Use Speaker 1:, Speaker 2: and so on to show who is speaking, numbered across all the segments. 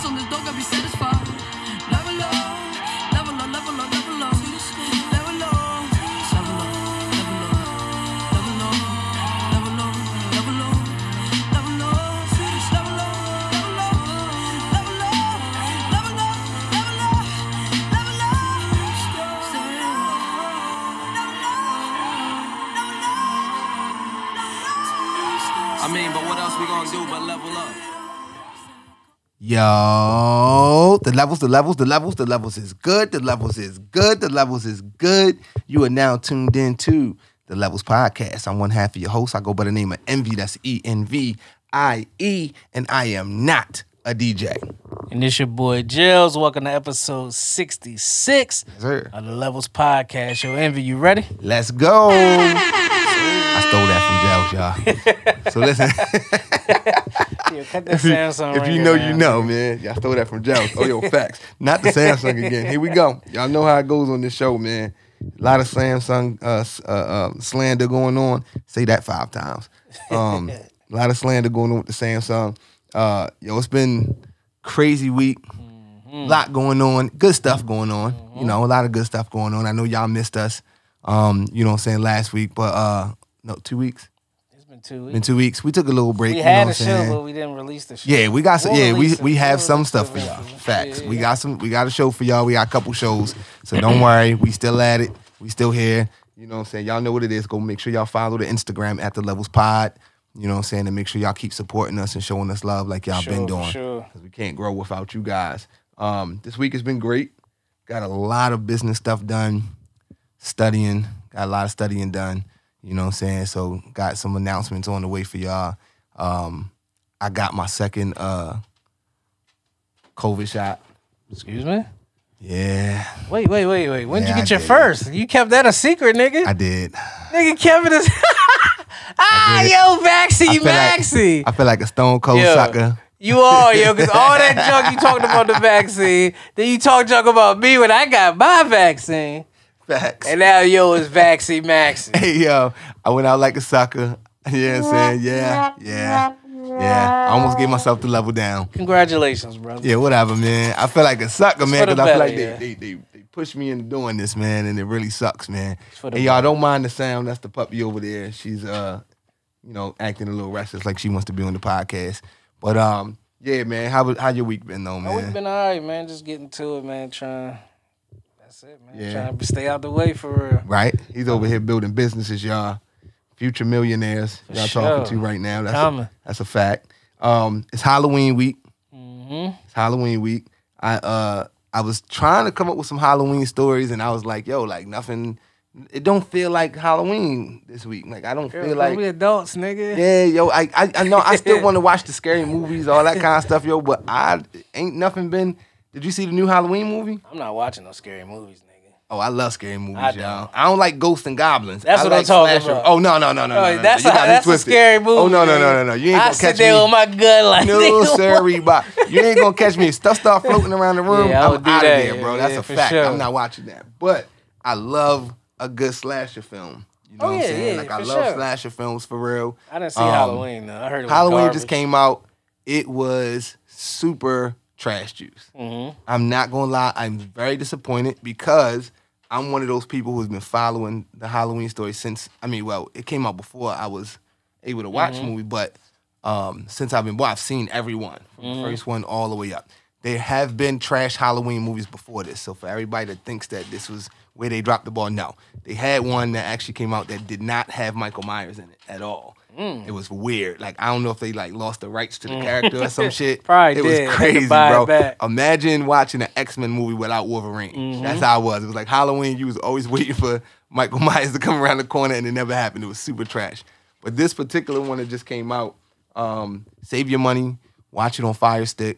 Speaker 1: Focus on this, don't gotta be satisfied. Level up, level up, level up, level up. Level up, level up, level up, level up, level up, level up, level up, level up, level up, level up, level up, I mean, but what else we gonna do but level up?
Speaker 2: Yo, the levels is good. The levels is good. The levels is good. You are now tuned in to the Levels Podcast. I'm one half of your host. I go by the name of Envy. That's ENVIE, and I am not a DJ.
Speaker 3: And it's your boy Gills. Welcome to episode 66
Speaker 2: Yes, sir.
Speaker 3: of the Levels Podcast. Yo, Envy, you ready?
Speaker 2: Let's go. I stole that from Gels, y'all. So listen.
Speaker 3: Yeah, cut that Samsung
Speaker 2: If you know, you know, man. Y'all stole that from Gels. Oh, yo, facts. Not the Samsung again. Here we go. Y'all know how it goes on this show, man. A lot of Samsung slander going on. Say that 5 times. A lot of slander going on with the Samsung. Yo, it's been crazy week. A lot going on. Good stuff going on. You know, a lot of good stuff going on. I know y'all missed us. You know what I'm saying, last week, but no, 2 weeks.
Speaker 3: It's been 2 weeks.
Speaker 2: Been 2 weeks. We took a little break.
Speaker 3: We
Speaker 2: you
Speaker 3: had
Speaker 2: know
Speaker 3: a show, but we didn't release the show.
Speaker 2: Yeah, we got some.
Speaker 3: We'll
Speaker 2: We have
Speaker 3: We'll
Speaker 2: some
Speaker 3: release
Speaker 2: stuff
Speaker 3: it
Speaker 2: for y'all.
Speaker 3: eventually.
Speaker 2: Facts.
Speaker 3: Yeah,
Speaker 2: We got some. We got a show for y'all. We got a couple shows. So don't worry. We still at it. We still here. You know what I'm saying? Y'all know what it is. Go make sure y'all follow the Instagram at the Levels Pod. You know what I'm saying? And make sure y'all keep supporting us and showing us love like y'all been doing.
Speaker 3: Sure.
Speaker 2: Because we can't grow without you guys. This week has been great. Got a lot of business stuff done. Studying. Got a lot of studying done. You know what I'm saying? So got some announcements on the way for y'all. I got my second COVID shot.
Speaker 3: Excuse me?
Speaker 2: Yeah,
Speaker 3: Wait. When did you
Speaker 2: Yeah,
Speaker 3: get
Speaker 2: I
Speaker 3: your
Speaker 2: did.
Speaker 3: first? You kept that a secret, nigga.
Speaker 2: I did.
Speaker 3: Nigga kept it as...
Speaker 2: I did.
Speaker 3: Yo, Maxie,
Speaker 2: feel like-
Speaker 3: Maxie.
Speaker 2: I feel like a stone cold
Speaker 3: Yo.
Speaker 2: sucker.
Speaker 3: You are, yo, because all that junk you talking about the vaccine, then you talk junk about me when I got my vaccine.
Speaker 2: Facts.
Speaker 3: And now, yo, it's Vaccine Maxie.
Speaker 2: Hey, yo, I went out like a sucker. You know what I'm saying? Yeah. I almost gave myself the level down.
Speaker 3: Congratulations, brother.
Speaker 2: Yeah, whatever, man. I feel like a sucker, man,
Speaker 3: for the
Speaker 2: because I feel like
Speaker 3: better,
Speaker 2: they pushed me into doing this, man, and it really sucks, man.
Speaker 3: for the
Speaker 2: Hey, y'all, don't mind the sound. That's the puppy over there. She's, acting a little restless, like she wants to be on the podcast. But, yeah, man, how your week been, though, man?
Speaker 3: My week been all right, man. Just getting to it, man. That's it, man.
Speaker 2: Yeah.
Speaker 3: Trying to stay out the way for real.
Speaker 2: Right? He's over here building businesses, y'all. Future millionaires.
Speaker 3: For
Speaker 2: Y'all
Speaker 3: sure.
Speaker 2: talking to right now.
Speaker 3: Coming.
Speaker 2: That's a fact. It's Halloween week.
Speaker 3: Mm-hmm.
Speaker 2: It's Halloween week. I was trying to come up with some Halloween stories, and I was like, yo, like nothing. It don't feel like Halloween this week. Like I don't feel like.
Speaker 3: we adults, nigga.
Speaker 2: Yeah, yo, I know I still want to watch the scary movies, all that kind of stuff, yo. But ain't nothing been. Did you see the new Halloween movie?
Speaker 3: I'm not watching no scary movies, nigga.
Speaker 2: Oh, I love scary movies,
Speaker 3: I
Speaker 2: y'all. I don't like ghosts and goblins.
Speaker 3: That's
Speaker 2: I
Speaker 3: what I'm
Speaker 2: like
Speaker 3: talking
Speaker 2: slasher.
Speaker 3: about.
Speaker 2: Oh no.
Speaker 3: That's
Speaker 2: You got me
Speaker 3: that's a
Speaker 2: twisted.
Speaker 3: scary movie.
Speaker 2: Oh no.
Speaker 3: nigga.
Speaker 2: You ain't
Speaker 3: I
Speaker 2: gonna
Speaker 3: sit
Speaker 2: catch
Speaker 3: there
Speaker 2: me.
Speaker 3: with my gun like
Speaker 2: No,
Speaker 3: nigga,
Speaker 2: sorry, but you ain't gonna catch me. If stuff start floating around the room,
Speaker 3: Yeah, I
Speaker 2: I'm
Speaker 3: would do
Speaker 2: out of
Speaker 3: that.
Speaker 2: there, bro.
Speaker 3: Yeah,
Speaker 2: That's a
Speaker 3: for
Speaker 2: fact.
Speaker 3: sure.
Speaker 2: I'm not watching that. But I love a good slasher film. You know
Speaker 3: Oh,
Speaker 2: what I'm
Speaker 3: yeah,
Speaker 2: saying?
Speaker 3: yeah,
Speaker 2: Like I
Speaker 3: for
Speaker 2: love
Speaker 3: sure.
Speaker 2: slasher films for real.
Speaker 3: I didn't see Halloween though. I heard it was
Speaker 2: Halloween
Speaker 3: garbage.
Speaker 2: just came out. It was super trash juice.
Speaker 3: Mm-hmm.
Speaker 2: I'm not gonna lie. I'm very disappointed because I'm one of those people who's been following the Halloween story since. It came out before I was able to watch the movie, but since I've seen everyone from the first one all the way up. There have been trash Halloween movies before this, so for everybody that thinks that this was where they dropped the ball, no. They had one that actually came out that did not have Michael Myers in it at all. It was weird. Like, I don't know if they lost the rights to the character or some shit.
Speaker 3: Probably
Speaker 2: it
Speaker 3: did.
Speaker 2: was
Speaker 3: They could
Speaker 2: crazy,
Speaker 3: buy it
Speaker 2: bro.
Speaker 3: back.
Speaker 2: Imagine watching an X-Men movie without Wolverine. That's how it was. It was like Halloween, you was always waiting for Michael Myers to come around the corner, and it never happened. It was super trash. But this particular one that just came out, save your money, watch it on Fire Stick.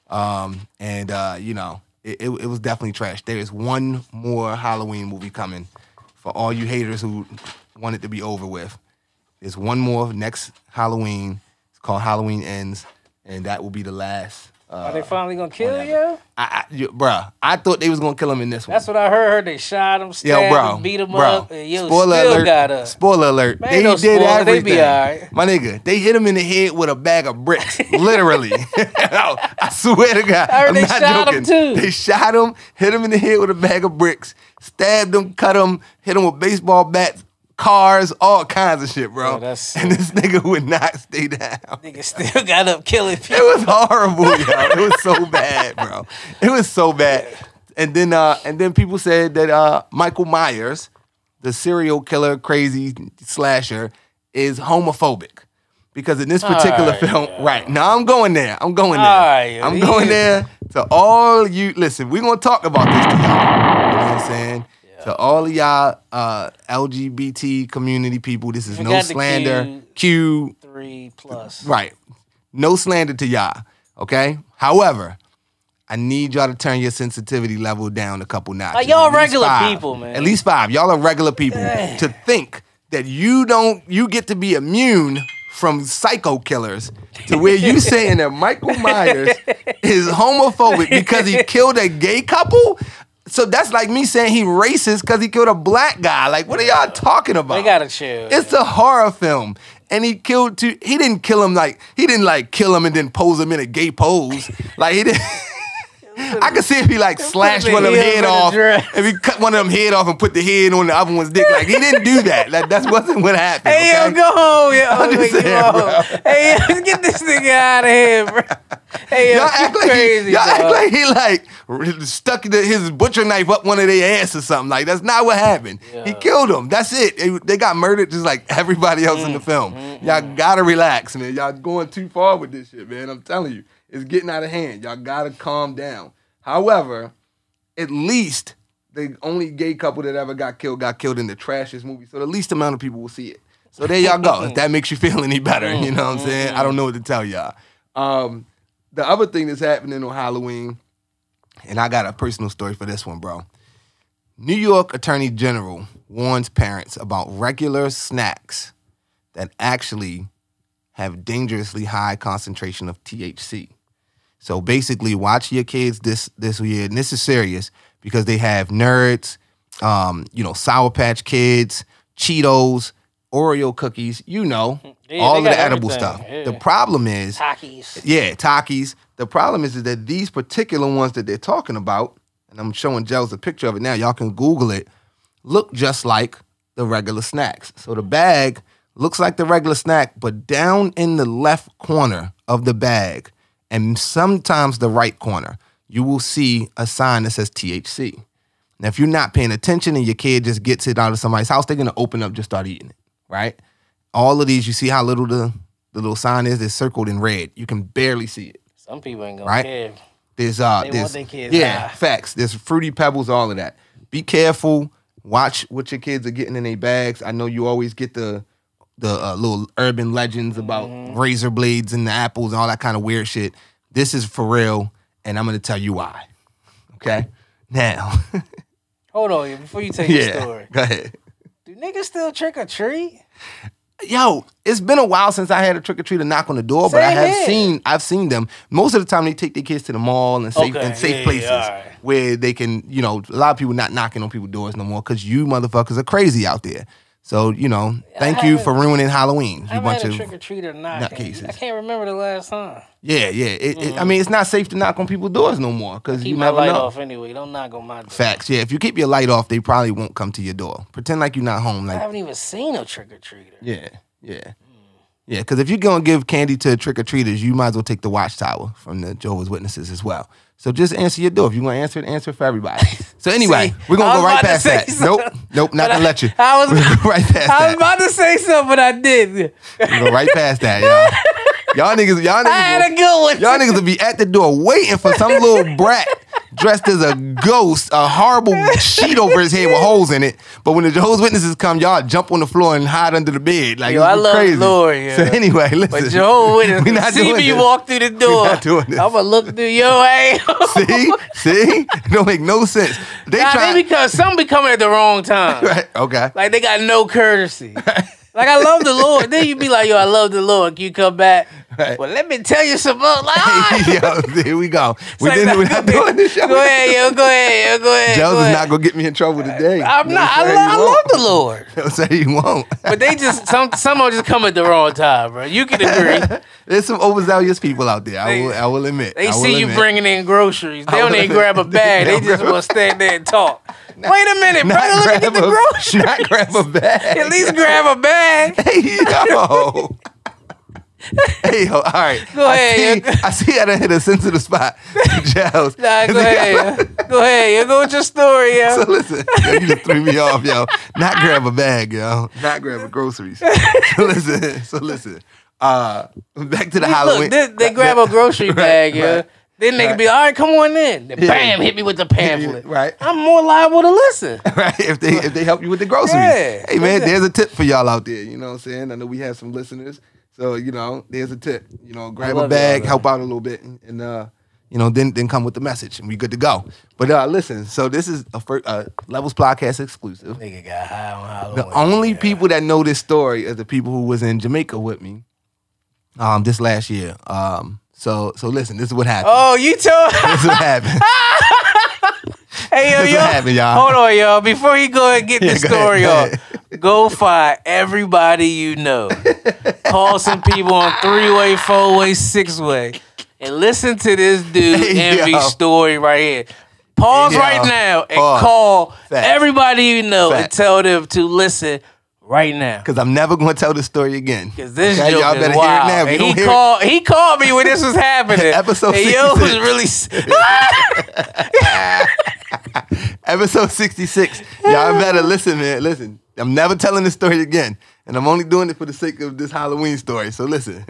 Speaker 2: It was definitely trash. There is one more Halloween movie coming for all you haters who want it to be over with. There's one more next Halloween. It's called Halloween Ends, and that will be the last
Speaker 3: Are they finally gonna kill you?
Speaker 2: Bruh, I thought they was gonna kill him in this one.
Speaker 3: That's what I heard. They shot him, stabbed him, beat him up. And
Speaker 2: Spoiler
Speaker 3: still
Speaker 2: alert.
Speaker 3: got up.
Speaker 2: Spoiler alert.
Speaker 3: Man,
Speaker 2: They
Speaker 3: no
Speaker 2: did
Speaker 3: spoiler, they
Speaker 2: everything.
Speaker 3: be all right.
Speaker 2: My nigga, they hit him in the head with a bag of bricks. Literally. I swear to God.
Speaker 3: I heard
Speaker 2: I'm
Speaker 3: they
Speaker 2: not
Speaker 3: shot
Speaker 2: joking.
Speaker 3: him too.
Speaker 2: They shot him, hit him in the head with a bag of bricks, stabbed him, cut him, hit him with baseball bats, cars, all kinds of shit, bro.
Speaker 3: Yeah, that's
Speaker 2: and this nigga would not stay down.
Speaker 3: Nigga still got up killing people.
Speaker 2: It was horrible, yo. It was so bad, bro. It was so bad. And then people said that Michael Myers, the serial killer, crazy slasher, is homophobic. Because in this particular film, right, now I'm going there. I'm going there to all you, listen, we're going to talk about this to y'all. You know what I'm saying? To all of y'all LGBT community people, this is no slander. Q
Speaker 3: 3+.
Speaker 2: Right. No slander to y'all. Okay? However, I need y'all to turn your sensitivity level down a couple notches.
Speaker 3: Like, y'all
Speaker 2: At least
Speaker 3: regular
Speaker 2: 5.
Speaker 3: people, man.
Speaker 2: At least 5. Y'all are regular people. To think that you get to be immune from psycho killers to where you saying that Michael Myers is homophobic because he killed a gay couple? So that's like me saying he racist because he killed a black guy. Like, what are y'all talking about?
Speaker 3: They gotta chill.
Speaker 2: It's a horror film. And he killed two. He didn't kill him kill him and then pose him in a gay pose. Like, he didn't. I could see if he slashed one of them head off. If he cut one of them head off and put the head on the other one's dick. Like, he didn't do that. That wasn't what happened.
Speaker 3: Hey,
Speaker 2: okay?
Speaker 3: yo, go home, yo.
Speaker 2: I'm just saying, bro.
Speaker 3: Hey, yo, get this nigga out of here, bro. Hey, yo,
Speaker 2: Y'all act like
Speaker 3: crazy,
Speaker 2: he stuck his butcher knife up one of their ass or something. Like, that's not what happened.
Speaker 3: Yeah.
Speaker 2: He killed them. That's it. They got murdered just like everybody else in the film. Y'all gotta relax, man. Y'all going too far with this shit, man. I'm telling you. It's getting out of hand. Y'all gotta calm down. However, at least the only gay couple that ever got killed in the trashiest movie. So the least amount of people will see it. So there y'all go. If that makes you feel any better, you know what I'm saying? I don't know what to tell y'all. The other thing that's happening on Halloween, and I got a personal story for this one, bro. New York Attorney General warns parents about regular snacks that actually have dangerously high concentration of THC. So basically, watch your kids this year, and this is serious because they have Nerds, Sour Patch Kids, Cheetos, Oreo cookies, all of the edible stuff.
Speaker 3: Yeah.
Speaker 2: The problem is,
Speaker 3: Takis.
Speaker 2: Yeah, Takis. The problem is that these particular ones that they're talking about, and I'm showing Gels a picture of it now, y'all can Google it, look just like the regular snacks. So the bag looks like the regular snack, but down in the left corner of the bag, and sometimes the right corner, you will see a sign that says THC. Now, if you're not paying attention and your kid just gets it out of somebody's house, they're going to open up, just start eating it, right? All of these, you see how little the little sign is? It's circled in red. You can barely see it.
Speaker 3: Some people ain't gonna care.
Speaker 2: There's
Speaker 3: They want their kids high.
Speaker 2: facts. There's Fruity Pebbles, all of that. Be careful. Watch what your kids are getting in their bags. I know you always get the little urban legends about razor blades and the apples and all that kind of weird shit. This is for real, and I'm gonna tell you why. Okay? Now.
Speaker 3: Hold on, before you tell your story.
Speaker 2: Go ahead.
Speaker 3: Do niggas still trick or treat?
Speaker 2: Yo, it's been a while since I had a trick-or-treater knock on the door, but I've seen them. Most of the time they take their kids to the mall and safe places where they can, a lot of people not knocking on people's doors no more because you motherfuckers are crazy out there. So, thank you for ruining Halloween.
Speaker 3: I haven't had a trick-or-treater nutcases. I can't remember the last time.
Speaker 2: Yeah. I mean, it's not safe to knock on people's doors no more because you never know.
Speaker 3: Keep my light off anyway. Don't knock on my door.
Speaker 2: Facts. Yeah, if you keep your light off, they probably won't come to your door. Pretend like you're not home. Like
Speaker 3: I haven't even seen a trick-or-treater.
Speaker 2: Yeah. Yeah, because if you're going to give candy to trick-or-treaters, you might as well take the watchtower from the Jehovah's Witnesses as well. So just answer your door. If you want to answer it for everybody. So anyway, we're going to go right past that. Nope, not gonna let you.
Speaker 3: I was
Speaker 2: right past that.
Speaker 3: I was about to say something, but I didn't.
Speaker 2: We go right past that, y'all. Y'all niggas
Speaker 3: I had a good one.
Speaker 2: Y'all niggas will be at the door waiting for some little brat dressed as a ghost, a horrible sheet over his head with holes in it. But when the Jehovah's Witnesses come, y'all jump on the floor and hide under the bed. Like,
Speaker 3: I love
Speaker 2: crazy.
Speaker 3: the Lord, yeah.
Speaker 2: So anyway, listen.
Speaker 3: But Jehovah's
Speaker 2: we not
Speaker 3: Witnesses see
Speaker 2: doing
Speaker 3: me
Speaker 2: this.
Speaker 3: walk through the door.
Speaker 2: We not doing this.
Speaker 3: I'm going to look through your ass.
Speaker 2: See? It don't make no sense. They
Speaker 3: because some be coming at the wrong time.
Speaker 2: Right, okay.
Speaker 3: Like they got no courtesy. Like Like, I love the Lord. Then you be like, yo, I love the Lord. You come back.
Speaker 2: Right.
Speaker 3: Well, let me tell you some more. Like, all right.
Speaker 2: Yo, here we go.
Speaker 3: Like,
Speaker 2: We're not doing this show.
Speaker 3: Go ahead, yo. Go ahead.
Speaker 2: Joe's
Speaker 3: go
Speaker 2: is
Speaker 3: ahead.
Speaker 2: not gonna get me in trouble today.
Speaker 3: I'm not.
Speaker 2: Don't say
Speaker 3: I
Speaker 2: you
Speaker 3: love
Speaker 2: won't.
Speaker 3: the Lord.
Speaker 2: Don't say you won't.
Speaker 3: But they just, some of them just come at the wrong time, bro. You can agree.
Speaker 2: There's some overzealous people out there.
Speaker 3: They-
Speaker 2: I will admit.
Speaker 3: They
Speaker 2: I will
Speaker 3: see you
Speaker 2: admit.
Speaker 3: bringing in groceries. They
Speaker 2: I
Speaker 3: don't
Speaker 2: will
Speaker 3: even
Speaker 2: admit.
Speaker 3: grab a bag. They
Speaker 2: They
Speaker 3: just
Speaker 2: don't
Speaker 3: want to stand there and talk. Wait a minute, brother. Let me get the groceries.
Speaker 2: Not grab a bag.
Speaker 3: At least grab a bag.
Speaker 2: Hey yo. Hey yo. All right.
Speaker 3: Go ahead.
Speaker 2: I see I done hit a sensitive spot. Gels.
Speaker 3: Nah, go ahead. Go ahead. You go with your story, yo.
Speaker 2: So listen, yo, you just threw me off, yo. Not grab a bag, yo. Not grab a groceries. So listen. Back to the Halloween.
Speaker 3: Look, they grab a grocery bag, yo.
Speaker 2: right.
Speaker 3: Then they can be, all right, come on in. Then bam, hit me with the pamphlet.
Speaker 2: Right.
Speaker 3: I'm more liable to listen.
Speaker 2: Right, if they help you with the groceries.
Speaker 3: Yeah.
Speaker 2: Hey man, there's a tip for y'all out there. You know what I'm saying? I know we have some listeners, so there's a tip. Grab a
Speaker 3: love
Speaker 2: bag,
Speaker 3: y'all,
Speaker 2: help out a little bit, and then come with the message, and we good to go. But listen, so this is a Levels Podcast exclusive.
Speaker 3: Nigga got high on Halloween.
Speaker 2: The only people that know this story is the people who was in Jamaica with me, this last year. So listen, this is what happened.
Speaker 3: Oh, you told.
Speaker 2: This is what happened.
Speaker 3: Hey, yo,
Speaker 2: This
Speaker 3: yo.
Speaker 2: what happened, y'all.
Speaker 3: Hold on, yo. Before you go and get
Speaker 2: Yeah,
Speaker 3: the
Speaker 2: go ahead,
Speaker 3: story
Speaker 2: go
Speaker 3: off,
Speaker 2: ahead.
Speaker 3: go find everybody you know. Call some people on 3-way, 4-way, 6-way, and listen to this dude
Speaker 2: Hey,
Speaker 3: Envy
Speaker 2: yo.
Speaker 3: story right here. Pause
Speaker 2: Hey, yo.
Speaker 3: right now and
Speaker 2: Pause.
Speaker 3: call
Speaker 2: Facts.
Speaker 3: everybody you know and
Speaker 2: Facts.
Speaker 3: tell them to listen right now.
Speaker 2: Because I'm never going to tell this story again.
Speaker 3: Cause this
Speaker 2: Okay,
Speaker 3: joke
Speaker 2: y'all
Speaker 3: is
Speaker 2: better
Speaker 3: wild.
Speaker 2: hear it now. If you
Speaker 3: And
Speaker 2: don't hear it-
Speaker 3: he called me when this was happening.
Speaker 2: Episode
Speaker 3: and yo
Speaker 2: 66.
Speaker 3: was really.
Speaker 2: Episode 66. Y'all better listen, man. Listen, I'm never telling this story again. And I'm only doing it for the sake of this Halloween story. So listen.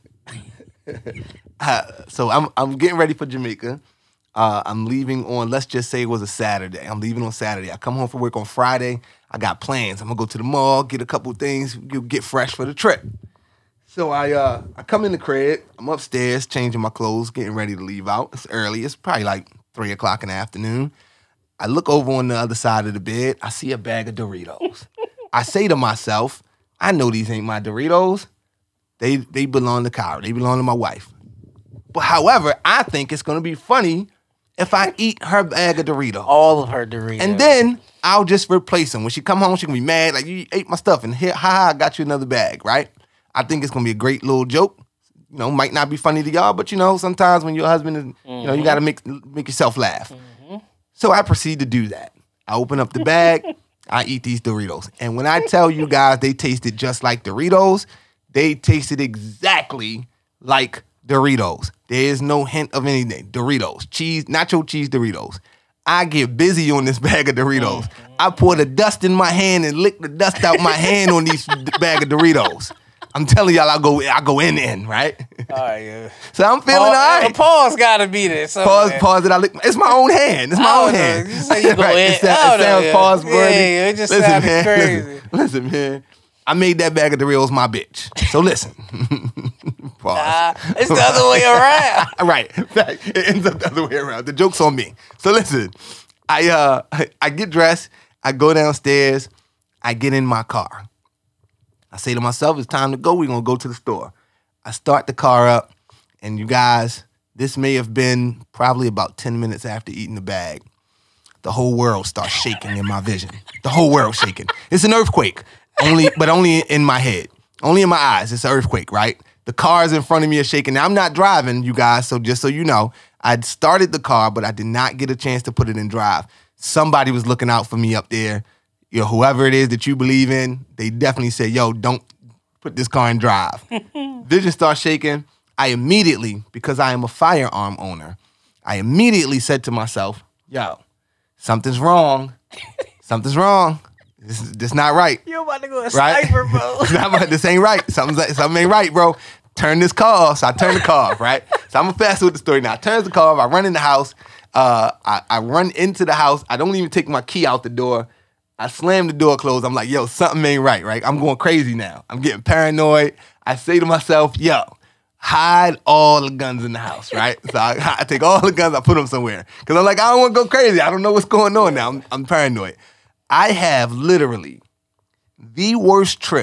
Speaker 2: So I'm getting ready for Jamaica. I'm leaving on, let's just say it was a Saturday. I'm leaving on Saturday. I come home from work on Friday. I got plans. I'm going to go to the mall, get a couple things, get fresh for the trip. So I come in the crib. I'm upstairs changing my clothes, getting ready to leave out. It's early. It's probably like 3 o'clock in the afternoon. I look over on the other side of the bed. I see a bag of Doritos. I say to myself, I know these ain't my Doritos. They belong to Kyra. They belong to my wife. But however, I think it's going to be funny if I eat her bag of Doritos.
Speaker 3: All of her Doritos.
Speaker 2: And then I'll just replace them. When she come home, she can be mad, like, you ate my stuff, and here, I got you another bag, right? I think it's gonna be a great little joke. Might not be funny to y'all, but sometimes when your husband is, you gotta make yourself laugh. So I proceed to do that. I open up the bag, I eat these Doritos. And when I tell you guys they tasted just like Doritos, they tasted exactly like Doritos. There is no hint of anything. Doritos, cheese, nacho cheese Doritos. I get busy on this bag of Doritos. I pour the dust in my hand and lick the dust out my hand on these bag of Doritos. I'm telling y'all, I go in, right?
Speaker 3: All right, yeah.
Speaker 2: So I'm feeling all right.
Speaker 3: Pause gotta be there.
Speaker 2: Pause that I lick. It's my own hand. It's my own hand.
Speaker 3: You say you go in.
Speaker 2: It sounds pause worthy.
Speaker 3: Yeah, it just sounded crazy.
Speaker 2: Listen, man. I made that bag of Doritos my bitch. So listen. Pause.
Speaker 3: It's the other way around.
Speaker 2: Right. It ends up the other way around. The joke's on me. So listen, I get dressed, I go downstairs, I get in my car. I say to myself, it's time to go. We're gonna go to the store. I start the car up, and you guys, this may have been probably about 10 minutes after eating the bag. The whole world starts shaking in my vision. The whole world shaking. It's an earthquake, but only in my head. Only in my eyes. It's an earthquake, right? The cars in front of me are shaking. Now, I'm not driving, you guys, so just so you know, I'd started the car, but I did not get a chance to put it in drive. Somebody was looking out for me up there. Whoever it is that you believe in, they definitely said, yo, don't put this car in drive. Vision starts shaking. I immediately, because I am a firearm owner, I immediately said to myself, yo, something's wrong. Something's wrong. This not right.
Speaker 3: You about to go a
Speaker 2: Right?
Speaker 3: sniper, bro.
Speaker 2: This ain't right. Something ain't right, bro. Turn this car off. So I turn the car off, right? So I'm fast with the story now. I turn the car off. I run in the house. I run into the house. I don't even take my key out the door. I slam the door closed. I'm like, yo, something ain't right? I'm going crazy now. I'm getting paranoid. I say to myself, yo, hide all the guns in the house, right? So I take all the guns, I put them somewhere. Because I'm like, I don't want to go crazy. I don't know what's going on now. I'm paranoid. I have literally the worst trip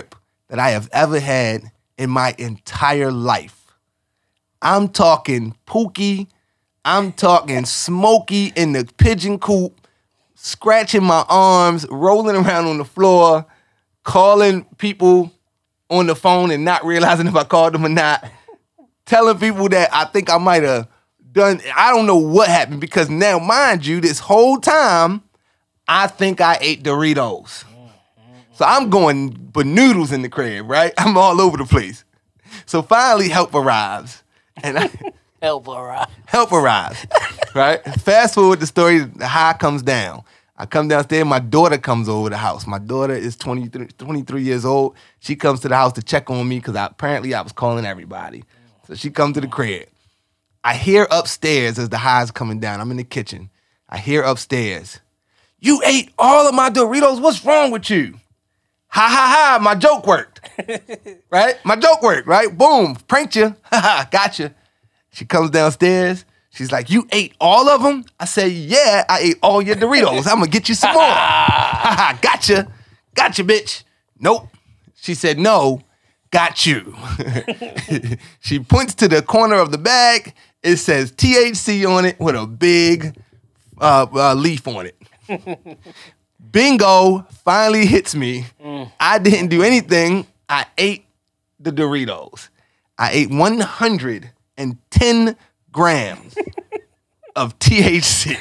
Speaker 2: that I have ever had in my entire life. I'm talking Pookie. I'm talking Smokey in the pigeon coop, scratching my arms, rolling around on the floor, calling people on the phone and not realizing if I called them or not, telling people that I think I might have done, I don't know what happened, because now, mind you, this whole time, I think I ate Doritos. So I'm going banoodles in the crib, right? I'm all over the place. So finally, help arrives. And
Speaker 3: Help arrive.
Speaker 2: help arrives, right? Fast forward the story, the high comes down. I come downstairs, my daughter comes over the house. My daughter is 23 years old. She comes to the house to check on me because apparently I was calling everybody. So she comes to the crib. I hear upstairs as the high's coming down. I'm in the kitchen. I hear upstairs, "You ate all of my Doritos. What's wrong with you?" Ha ha ha, my joke worked. Right? My joke worked, right? Boom, pranked you. Ha ha, gotcha. She comes downstairs. She's like, "You ate all of them?" I say, "Yeah, I ate all your Doritos. I'm gonna get you some more." Ha ha, gotcha. Gotcha, bitch. Nope. She said, "No, got you." She points to the corner of the bag. It says THC on it with a big leaf on it. Bingo finally hits me. I didn't do anything. I ate the Doritos. I ate 110 grams of THC.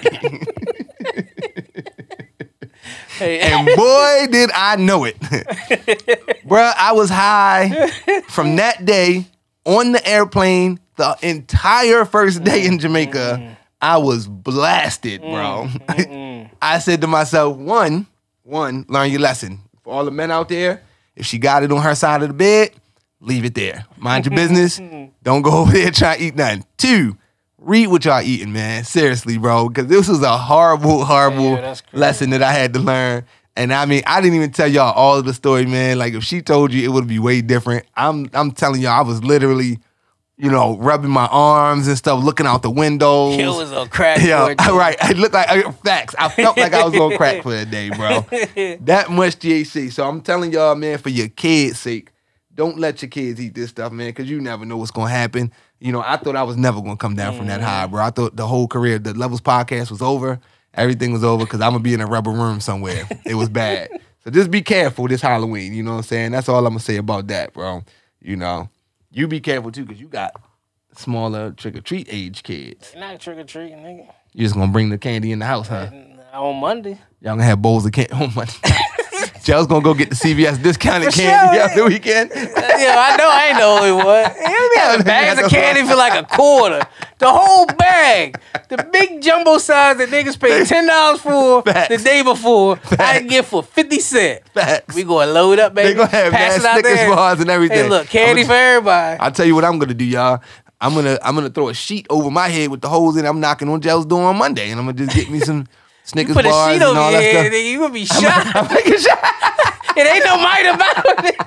Speaker 2: And boy, did I know it. Bruh, I was high from that day on the airplane. The entire first day in Jamaica, I was blasted, bro. I said to myself, one, learn your lesson. For all the men out there, if she got it on her side of the bed, leave it there. Mind your business. Don't go over there trying to eat nothing. 2, read what y'all eating, man. Seriously, bro. Because this was a horrible lesson that I had to learn. And I mean, I didn't even tell y'all all of the story, man. Like, if she told you, it would be way different. I'm telling y'all, I was literally, rubbing my arms and stuff, looking out the windows.
Speaker 3: It was on crack.
Speaker 2: Yeah, right. I looked like facts. I felt like I was on crack for a day, bro. That much THC. So I'm telling y'all, man, for your kids' sake, don't let your kids eat this stuff, man, because you never know what's gonna happen. I thought I was never gonna come down from that high, bro. I thought the whole career, the Levels podcast was over. Everything was over because I'm gonna be in a rubber room somewhere. It was bad. So just be careful this Halloween. You know what I'm saying? That's all I'm gonna say about that, bro. You be careful too, because you got smaller trick-or-treat age kids.
Speaker 3: Not trick-or-treating, nigga.
Speaker 2: You just gonna bring the candy in the house, huh?
Speaker 3: On Monday.
Speaker 2: Y'all gonna have bowls of candy on Monday. Joe's gonna go get the CVS discounted
Speaker 3: For
Speaker 2: candy
Speaker 3: sure.
Speaker 2: out the weekend.
Speaker 3: I know I ain't the only one. We have bags of candy for like a quarter. The whole bag. The big jumbo size that niggas paid $10 for
Speaker 2: Facts.
Speaker 3: the day before, I
Speaker 2: Facts.
Speaker 3: get for 50 cents.
Speaker 2: Facts.
Speaker 3: We gonna load up, baby.
Speaker 2: They gonna have
Speaker 3: Pass
Speaker 2: mad
Speaker 3: it out
Speaker 2: Snickers
Speaker 3: there.
Speaker 2: bars and everything.
Speaker 3: Hey, look, candy for everybody.
Speaker 2: I'll tell you what I'm gonna do, y'all. I'm gonna throw a sheet over my head with the holes in it. I'm knocking on Joe's door on Monday, and I'm gonna just get me some Snickers
Speaker 3: Put a
Speaker 2: bars
Speaker 3: sheet
Speaker 2: and all
Speaker 3: over
Speaker 2: that
Speaker 3: your head,
Speaker 2: stuff.
Speaker 3: nigga. You gonna be shot.
Speaker 2: I'm making sure.
Speaker 3: It ain't no might about it.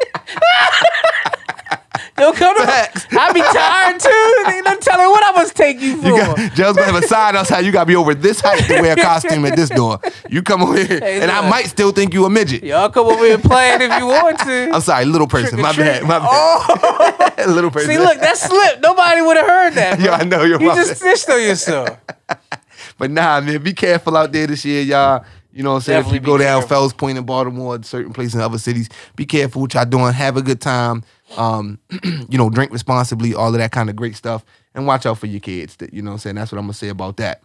Speaker 3: Yo, come to
Speaker 2: Facts.
Speaker 3: I be tired too. Nigga, don't tell me what I must take you for.
Speaker 2: Joe's gonna have a sign outside. You gotta be over this height to wear a costume at this door. You come over here,
Speaker 3: Hey,
Speaker 2: and I
Speaker 3: look.
Speaker 2: might still think you a midget.
Speaker 3: Y'all come over here and play it if you want to.
Speaker 2: I'm sorry, little person. My bad.
Speaker 3: Trick-or-treat.
Speaker 2: My bad.
Speaker 3: Oh.
Speaker 2: Little person.
Speaker 3: See, look, that slipped. Nobody would have heard that. Bro.
Speaker 2: Yeah, I know. You're
Speaker 3: You
Speaker 2: my
Speaker 3: just
Speaker 2: bad.
Speaker 3: snitched on yourself.
Speaker 2: But nah, man, be careful out there this year, y'all. You know what I'm saying?
Speaker 3: Definitely
Speaker 2: If you go
Speaker 3: be
Speaker 2: down
Speaker 3: careful.
Speaker 2: Fells Point in Baltimore, certain places in other cities, be careful what y'all doing. Have a good time. Drink responsibly, all of that kind of great stuff. And watch out for your kids. You know what I'm saying? That's what I'm going to say about that.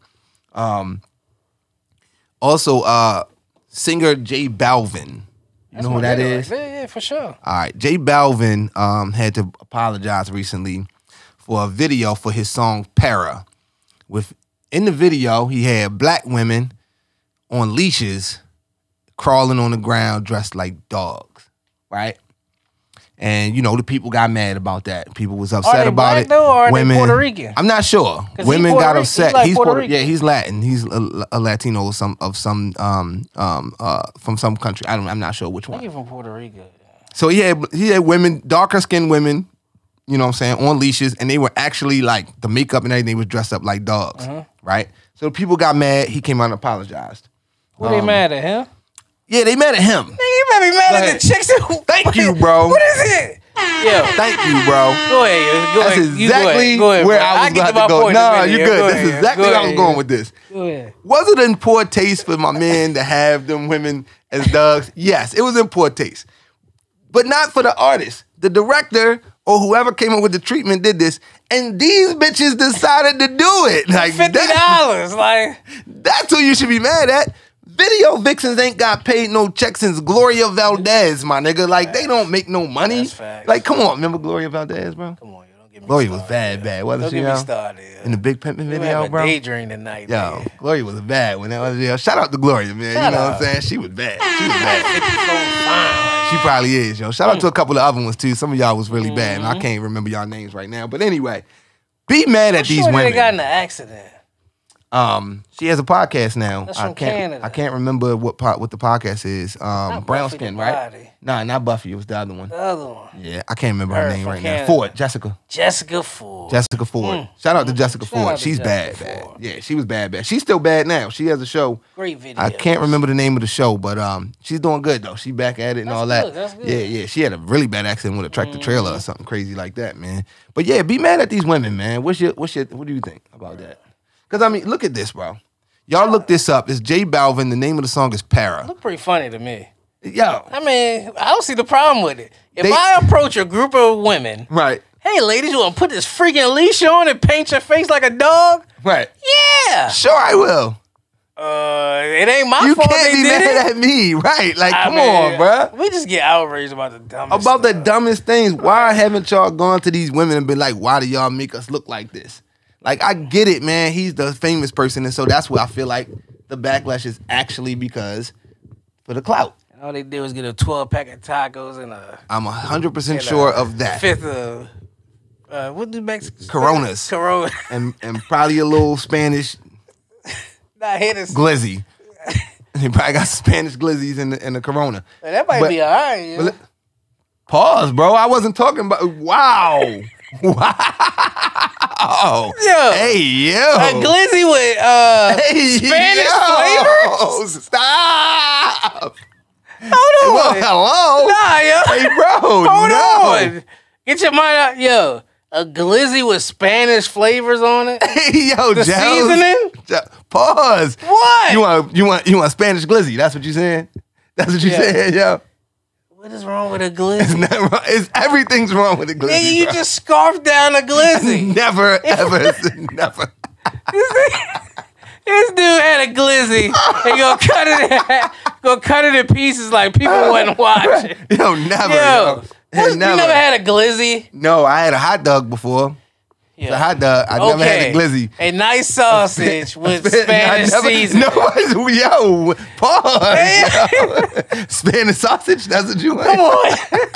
Speaker 2: Also, singer J Balvin. You know who that is?
Speaker 3: Yeah, for sure.
Speaker 2: All right. J Balvin had to apologize recently for a video for his song Para. In the video, he had black women on leashes crawling on the ground dressed like dogs, right? And, the people got mad about that. People was upset
Speaker 3: they
Speaker 2: about
Speaker 3: black
Speaker 2: it.
Speaker 3: though, or are they Puerto Rican?
Speaker 2: I'm not sure.
Speaker 3: 'Cause
Speaker 2: Women
Speaker 3: Puerto
Speaker 2: got
Speaker 3: Rican.
Speaker 2: upset.
Speaker 3: He's like Puerto Rican.
Speaker 2: Yeah, he's Latin. He's a Latino from some country. I'm not sure which one.
Speaker 3: Nigga from Puerto Rico.
Speaker 2: So he had women, darker skinned women, you know what I'm saying, on leashes, and they were actually like the makeup and everything was dressed up like dogs, right? So people got mad. He came out and apologized.
Speaker 3: Who they mad at him?
Speaker 2: Yeah, they mad at him.
Speaker 3: Nigga, you better be mad at
Speaker 2: ahead.
Speaker 3: the chicks.
Speaker 2: Thank you, bro.
Speaker 3: What is it? Yo,
Speaker 2: Thank you, bro.
Speaker 3: go ahead. Go
Speaker 2: That's
Speaker 3: ahead.
Speaker 2: exactly
Speaker 3: Go ahead,
Speaker 2: where
Speaker 3: bro.
Speaker 2: I was
Speaker 3: get
Speaker 2: about
Speaker 3: to
Speaker 2: to
Speaker 3: my
Speaker 2: go.
Speaker 3: point in a
Speaker 2: No,
Speaker 3: minute.
Speaker 2: you're
Speaker 3: Yeah,
Speaker 2: good.
Speaker 3: go
Speaker 2: This is
Speaker 3: ahead.
Speaker 2: exactly
Speaker 3: Go
Speaker 2: where I was
Speaker 3: ahead.
Speaker 2: going with this.
Speaker 3: Go ahead.
Speaker 2: Was it in poor taste for my man to have them women as dogs? Yes, it was in poor taste. But not for the artist. The director or whoever came up with the treatment did this, and these bitches decided to do it. Like
Speaker 3: $50. Like,
Speaker 2: that's who you should be mad at. Video vixens ain't got paid no check since Gloria Valdez, my nigga. Like, they don't make no money.
Speaker 3: That's facts.
Speaker 2: Like, come on. Remember Gloria Valdez, bro?
Speaker 3: come on, you don't get me
Speaker 2: Gloria
Speaker 3: started.
Speaker 2: was bad, wasn't
Speaker 3: Don't
Speaker 2: she,
Speaker 3: get me
Speaker 2: yo?
Speaker 3: started.
Speaker 2: In the Big Pimpin'
Speaker 3: You
Speaker 2: video,
Speaker 3: have a
Speaker 2: bro?
Speaker 3: daydream tonight,
Speaker 2: Yo,
Speaker 3: man.
Speaker 2: Gloria was bad when that was, yo. Shout out to Gloria, man.
Speaker 3: Shout
Speaker 2: you know
Speaker 3: out.
Speaker 2: what I'm saying? She was bad. She was bad.
Speaker 3: So fine.
Speaker 2: She probably is, yo. Shout out to a couple of other ones, too. Some of y'all was really bad, and
Speaker 3: Mm-hmm.
Speaker 2: I can't remember y'all names right now. But anyway, be mad at these
Speaker 3: Sure, they
Speaker 2: women.
Speaker 3: got in an accident.
Speaker 2: She has a podcast now.
Speaker 3: That's
Speaker 2: I
Speaker 3: from
Speaker 2: can't.
Speaker 3: Canada.
Speaker 2: I can't remember what the podcast is. Brown
Speaker 3: Buffy
Speaker 2: Skin,
Speaker 3: the
Speaker 2: right?
Speaker 3: Body.
Speaker 2: Nah, not Buffy. It was the other one.
Speaker 3: The other one,
Speaker 2: Yeah, I can't remember her
Speaker 3: Her
Speaker 2: name
Speaker 3: from
Speaker 2: right
Speaker 3: Canada.
Speaker 2: now. Ford, Jessica.
Speaker 3: Jessica Ford.
Speaker 2: Jessica Ford. Shout out to Jessica
Speaker 3: Shout
Speaker 2: Ford.
Speaker 3: out to
Speaker 2: She's
Speaker 3: Jessica
Speaker 2: bad.
Speaker 3: Ford.
Speaker 2: Yeah, she was bad. She's still bad now. She has a show.
Speaker 3: Great video.
Speaker 2: I can't remember the name of the show, but she's doing good though. She back at it and
Speaker 3: That's
Speaker 2: all
Speaker 3: good,
Speaker 2: that.
Speaker 3: that's good.
Speaker 2: Yeah. She had a really bad accident with a tractor trailer or something crazy like that, man. But yeah, be mad at these women, man. What do you think about that? Because I mean, look at this, bro. Y'all look this up. It's J Balvin. The name of the song is Para.
Speaker 3: Look pretty funny to me.
Speaker 2: Yo,
Speaker 3: I mean, I don't see the problem with it. If
Speaker 2: They-
Speaker 3: I approach a group of women,
Speaker 2: right,
Speaker 3: hey, ladies, you want to put this freaking leash on and paint your face like a dog?
Speaker 2: right.
Speaker 3: Yeah.
Speaker 2: Sure, I will.
Speaker 3: It ain't my
Speaker 2: You
Speaker 3: fault
Speaker 2: can't
Speaker 3: they
Speaker 2: be
Speaker 3: did
Speaker 2: mad
Speaker 3: it.
Speaker 2: at me, right? Like,
Speaker 3: I
Speaker 2: come
Speaker 3: mean,
Speaker 2: on, bruh.
Speaker 3: We just get outraged about the dumbest
Speaker 2: About the
Speaker 3: stuff.
Speaker 2: dumbest things. Why haven't y'all gone to these women and been like, why do y'all make us look like this? Like, I get it, man. He's the famous person, and so that's why I feel like the backlash is actually because for the clout.
Speaker 3: All they did was get a 12-pack of tacos and a
Speaker 2: I'm 100% sure of that.
Speaker 3: fifth of what do Mexicans?
Speaker 2: Coronas.
Speaker 3: Corona.
Speaker 2: And probably a little Spanish
Speaker 3: Not Hennessy.
Speaker 2: glizzy. He probably got Spanish glizzies in the Corona.
Speaker 3: That might
Speaker 2: But-
Speaker 3: be all right. Yeah.
Speaker 2: but li- Pause, bro. I wasn't talking about. Wow. Wow.
Speaker 3: Yo.
Speaker 2: Hey, yo.
Speaker 3: A glizzy with
Speaker 2: Hey,
Speaker 3: Spanish
Speaker 2: yo. Stop.
Speaker 3: Hold
Speaker 2: Well,
Speaker 3: on.
Speaker 2: hello.
Speaker 3: Nah, yo.
Speaker 2: Hey, bro.
Speaker 3: Hold
Speaker 2: no.
Speaker 3: on. Get your mind out. Yo, a glizzy with Spanish flavors on it.
Speaker 2: Hey, yo,
Speaker 3: The
Speaker 2: Jones.
Speaker 3: seasoning?
Speaker 2: Pause.
Speaker 3: What?
Speaker 2: You want Spanish glizzy? That's what you saying? That's what you
Speaker 3: Yeah.
Speaker 2: saying, yo?
Speaker 3: What is wrong with a
Speaker 2: It's
Speaker 3: glizzy?
Speaker 2: not wrong. Everything's wrong with the glizzy.
Speaker 3: Nigga, you
Speaker 2: bro.
Speaker 3: just scarfed down a glizzy.
Speaker 2: Never, ever, never.
Speaker 3: This dude had a glizzy. He gonna cut it in pieces like people wasn't watching.
Speaker 2: Yo, never.
Speaker 3: Yo,
Speaker 2: Yo.
Speaker 3: you never had a glizzy?
Speaker 2: No, I had a hot dog before.
Speaker 3: Yeah.
Speaker 2: The hot dog. I never had a glizzy.
Speaker 3: A nice sausage with Spanish seasoning.
Speaker 2: No, yo, pause. Yo. Spanish sausage. That's what you want.
Speaker 3: Come on.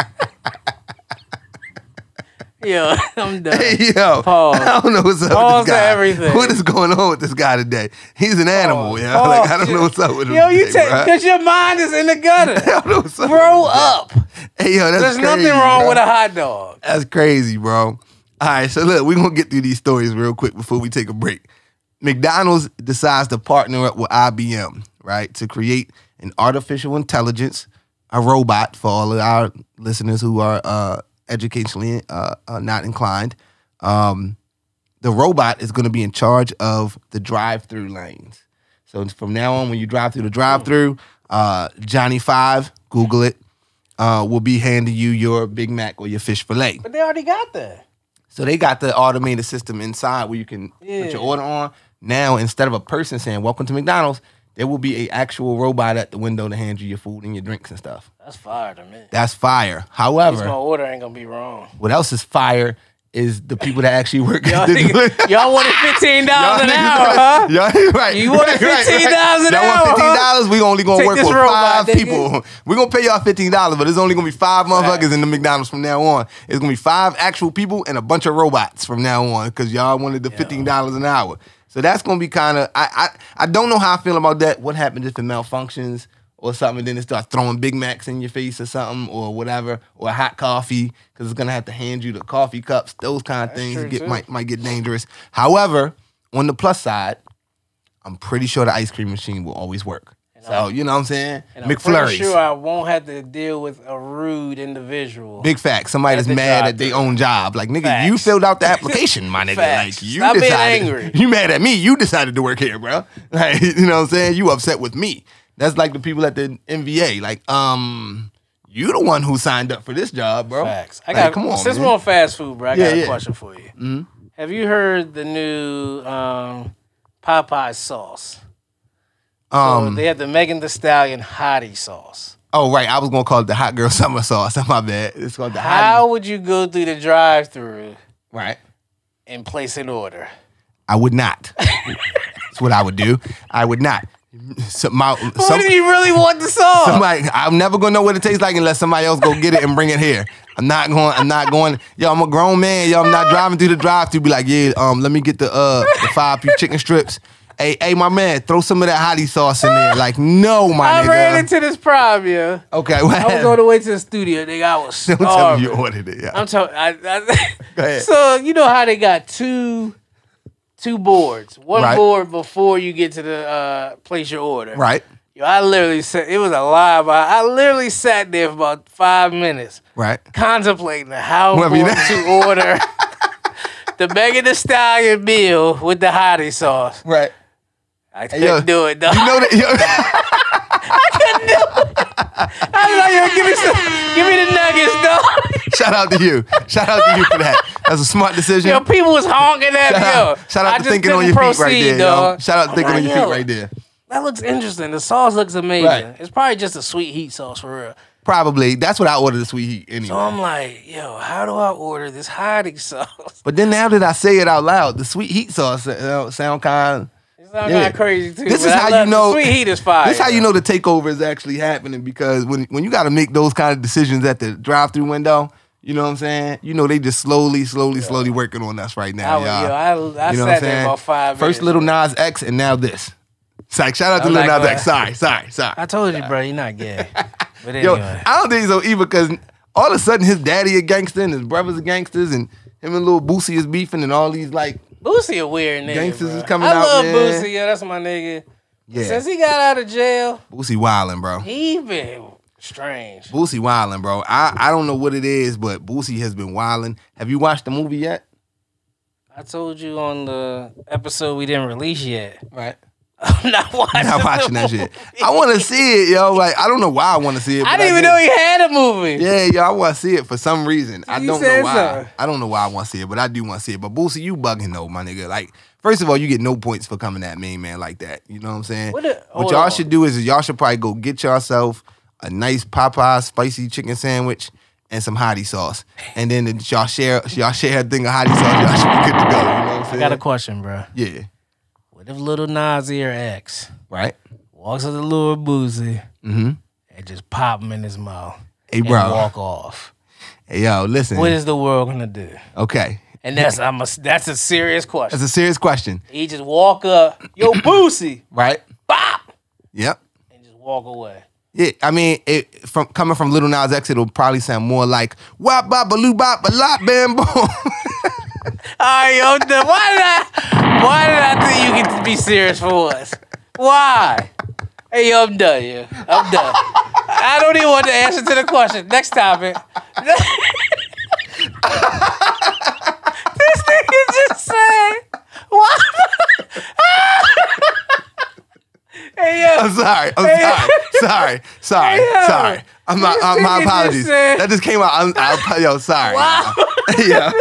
Speaker 3: Yo, I'm done.
Speaker 2: Hey, yo,
Speaker 3: Pause.
Speaker 2: I don't know what's up
Speaker 3: Pause
Speaker 2: with this
Speaker 3: to
Speaker 2: guy.
Speaker 3: everything.
Speaker 2: What is going on with this guy today? He's an animal, yo.
Speaker 3: Pause.
Speaker 2: Like, I don't know what's up with him.
Speaker 3: Yo, you
Speaker 2: today, bruh.
Speaker 3: because your mind is in the gutter.
Speaker 2: I don't know what's up
Speaker 3: Grow
Speaker 2: with this
Speaker 3: up.
Speaker 2: guy. Hey, yo, that's
Speaker 3: There's
Speaker 2: crazy,
Speaker 3: nothing wrong
Speaker 2: bro.
Speaker 3: with a hot dog.
Speaker 2: That's crazy, bro. All right, so look, we're going to get through these stories real quick before we take a break. McDonald's decides to partner up with IBM, right, to create an artificial intelligence, a robot for all of our listeners who are educationally not inclined. The robot is going to be in charge of the drive-through lanes. So from now on, when you drive through the drive-through, Johnny 5, Google it, will be handing you your Big Mac or your fish fillet.
Speaker 3: But they already got that.
Speaker 2: So they got the automated system inside where you can put
Speaker 3: Yeah.
Speaker 2: your order on. Now, instead of a person saying, "Welcome to McDonald's," there will be an actual robot at the window to hand you your food and your drinks and stuff.
Speaker 3: That's fire to me.
Speaker 2: That's fire.
Speaker 3: At least
Speaker 2: However,
Speaker 3: my order ain't gonna be wrong.
Speaker 2: what else is fire is the people that actually work
Speaker 3: Y'all,
Speaker 2: at the
Speaker 3: niggas, y'all wanted $15 an
Speaker 2: niggas
Speaker 3: hour,
Speaker 2: right.
Speaker 3: huh?
Speaker 2: Y'all right.
Speaker 3: You wanted $15 an
Speaker 2: Y'all
Speaker 3: hour,
Speaker 2: want $15? We only gonna
Speaker 3: Take
Speaker 2: work
Speaker 3: this
Speaker 2: with
Speaker 3: robot,
Speaker 2: 5
Speaker 3: nigga.
Speaker 2: people. We gonna pay y'all $15, but it's only gonna be 5 motherfuckers in the McDonald's from now on. It's gonna be 5 actual people and a bunch of robots from now on because y'all wanted the $15 an hour. So that's gonna be kind of. I don't know how I feel about that. What happens if it malfunctions or something? And then it starts throwing Big Macs in your face or something or whatever, or hot coffee because it's gonna have to hand you the coffee cups. Those kind of things
Speaker 3: true, too.
Speaker 2: might get dangerous. However, on the plus side, I'm pretty sure the ice cream machine will always work. So, you know what I'm saying?
Speaker 3: And I'm pretty
Speaker 2: McFlurries.
Speaker 3: sure I won't have to deal with a rude individual.
Speaker 2: Big fact. Somebody that's
Speaker 3: the
Speaker 2: mad at
Speaker 3: drive-thru.
Speaker 2: their own job. Like, nigga,
Speaker 3: Facts.
Speaker 2: you filled out the application, my nigga.
Speaker 3: Facts.
Speaker 2: Like, you
Speaker 3: Stop being
Speaker 2: decided.
Speaker 3: angry.
Speaker 2: You mad at me. You decided to work here, bro. Like, you know what I'm saying? You upset with me. That's like the people at the NVA. Like, you the one who signed up for this job, bro.
Speaker 3: Facts.
Speaker 2: Like, come on,
Speaker 3: Since
Speaker 2: man.
Speaker 3: we're on fast food, bro, I got a question for you.
Speaker 2: Mm-hmm.
Speaker 3: Have you heard the new Popeye sauce? So they have the Megan Thee Stallion Hottie sauce.
Speaker 2: Oh, right. I was going to call it the Hot Girl Summer Sauce. My bad. It's called the
Speaker 3: How
Speaker 2: Hottie.
Speaker 3: would you go through the drive-thru
Speaker 2: Right.
Speaker 3: and place an order?
Speaker 2: I would not. That's what I would do. I would not.
Speaker 3: What do you really want the sauce?
Speaker 2: Somebody, I'm never gonna know what it tastes like unless somebody else go get it and bring it here. I'm not going. Yo, I'm a grown man. Yo, I'm not driving through the drive-thru. Be like, yeah, let me get the 5-piece chicken strips. Hey, my man, throw some of that hottie sauce in there. Like, no, my
Speaker 3: I
Speaker 2: nigga.
Speaker 3: ran into this problem, yeah.
Speaker 2: Okay, what
Speaker 3: I was on the way to the studio, nigga. I was
Speaker 2: Don't tell me
Speaker 3: starving.
Speaker 2: you ordered it. Yeah.
Speaker 3: I'm telling.
Speaker 2: Go ahead.
Speaker 3: So you know how they got two boards. One
Speaker 2: Right.
Speaker 3: board before you get to the place your order.
Speaker 2: Right,
Speaker 3: Yo, I literally said it was a lie. But I literally sat there for about 5 minutes
Speaker 2: right.
Speaker 3: contemplating how I'm
Speaker 2: Whoever you
Speaker 3: going
Speaker 2: know.
Speaker 3: to order the Megan Thee Stallion meal with the hottie sauce.
Speaker 2: Right.
Speaker 3: I couldn't
Speaker 2: yo,
Speaker 3: do it, though.
Speaker 2: You know that.
Speaker 3: I was like, yo, give me the nuggets, though.
Speaker 2: Shout out to you. Shout out to you for that. That's a smart decision.
Speaker 3: Yo, people was honking at me. Yo,
Speaker 2: Shout
Speaker 3: I
Speaker 2: out to
Speaker 3: just
Speaker 2: thinking on
Speaker 3: couldn't
Speaker 2: your feet right
Speaker 3: proceed,
Speaker 2: there, yo.
Speaker 3: dog.
Speaker 2: Shout out to thinking
Speaker 3: I'm
Speaker 2: on your
Speaker 3: like,
Speaker 2: feet
Speaker 3: yo,
Speaker 2: right there.
Speaker 3: That looks interesting. The sauce looks amazing.
Speaker 2: Right.
Speaker 3: It's probably just a sweet heat sauce for real.
Speaker 2: Probably. That's what I ordered, the sweet heat anyway.
Speaker 3: So I'm like, yo, how do I order this hottie sauce?
Speaker 2: But then now that I say it out loud, the sweet heat sauce sound kind.
Speaker 3: It sounds
Speaker 2: Yeah.
Speaker 3: kind of crazy too.
Speaker 2: This
Speaker 3: but
Speaker 2: is
Speaker 3: I
Speaker 2: how
Speaker 3: love
Speaker 2: you know.
Speaker 3: the sweet heat is fire.
Speaker 2: This is how you know the takeover is actually happening, because when you got to make those kind of decisions at the drive-through window, you know what I'm saying? You know they just slowly working on us right now, y'all.
Speaker 3: I
Speaker 2: You know what
Speaker 3: sat
Speaker 2: I'm
Speaker 3: there
Speaker 2: saying?
Speaker 3: about 5 minutes.
Speaker 2: First Little Nas X and now this. It's like, shout out to
Speaker 3: I'm
Speaker 2: Lil
Speaker 3: not
Speaker 2: Nas
Speaker 3: gonna-
Speaker 2: X. Sorry.
Speaker 3: I told you, bro, you're not gay. But
Speaker 2: Yo,
Speaker 3: anyway.
Speaker 2: I don't think so either, because all of a sudden his daddy a gangster and his brothers are gangsters and him and Lil Boosie is beefing and all these like,
Speaker 3: Boosie a weird nigga.
Speaker 2: Gangsters
Speaker 3: bro.
Speaker 2: is coming
Speaker 3: I
Speaker 2: out,
Speaker 3: love
Speaker 2: man.
Speaker 3: Boosie, yeah, that's my nigga.
Speaker 2: yeah,
Speaker 3: Since he got out of jail,
Speaker 2: Boosie wildin', bro.
Speaker 3: he been strange.
Speaker 2: Boosie wildin', bro. I don't know what it is, but Boosie has been wildin'. Have you watched the movie yet?
Speaker 3: I told you on the episode we didn't release yet.
Speaker 2: Right.
Speaker 3: I'm not watching,
Speaker 2: Not watching
Speaker 3: the
Speaker 2: that
Speaker 3: movie.
Speaker 2: shit. I want to see it, yo. Like, I don't know why I want to see it.
Speaker 3: I
Speaker 2: but
Speaker 3: didn't even
Speaker 2: did.
Speaker 3: know he had a movie.
Speaker 2: Yeah, yo, I want to see it for some reason. I
Speaker 3: You
Speaker 2: don't know
Speaker 3: said
Speaker 2: why.
Speaker 3: so.
Speaker 2: I don't know why I want to see it, but I do want to see it. But Boosie, you bugging though, my nigga. Like, first of all, you get no points for coming at me, man, like that. You know what I'm saying?
Speaker 3: What
Speaker 2: What y'all should do is y'all should probably go get yourself a nice Popeye spicy chicken sandwich and some hottie sauce, and then y'all share a thing of hottie sauce. Y'all should be good to go. You know what I'm
Speaker 3: I
Speaker 2: saying?
Speaker 3: got a question, bro.
Speaker 2: Yeah.
Speaker 3: What if Little Nas or X
Speaker 2: Right.
Speaker 3: walks up to Lil Boosie
Speaker 2: Mm-hmm.
Speaker 3: and just pop him in his mouth
Speaker 2: Hey,
Speaker 3: and
Speaker 2: bro.
Speaker 3: walk off?
Speaker 2: Hey, yo, listen.
Speaker 3: What is the world gonna do?
Speaker 2: Okay.
Speaker 3: And that's a serious question.
Speaker 2: That's a serious question.
Speaker 3: He just walk up, yo Boosie,
Speaker 2: Right.
Speaker 3: bop,
Speaker 2: Yep.
Speaker 3: and just walk away.
Speaker 2: Yeah, I mean, coming from Little Nas X, it'll probably sound more like wop bop baloo bop a lot bam boom.
Speaker 3: All right, yo, why did I think you get to be serious for once? Why? Hey, yo, I'm done, yeah. I'm done. I don't even want the answer to the question. Next topic. This nigga just said, why? Hey, yo.
Speaker 2: I'm sorry. Sorry.
Speaker 3: Yeah.
Speaker 2: Sorry. My
Speaker 3: nigga
Speaker 2: apologies.
Speaker 3: just said-
Speaker 2: That just came out. Yo, sorry.
Speaker 3: Wow.
Speaker 2: Yeah.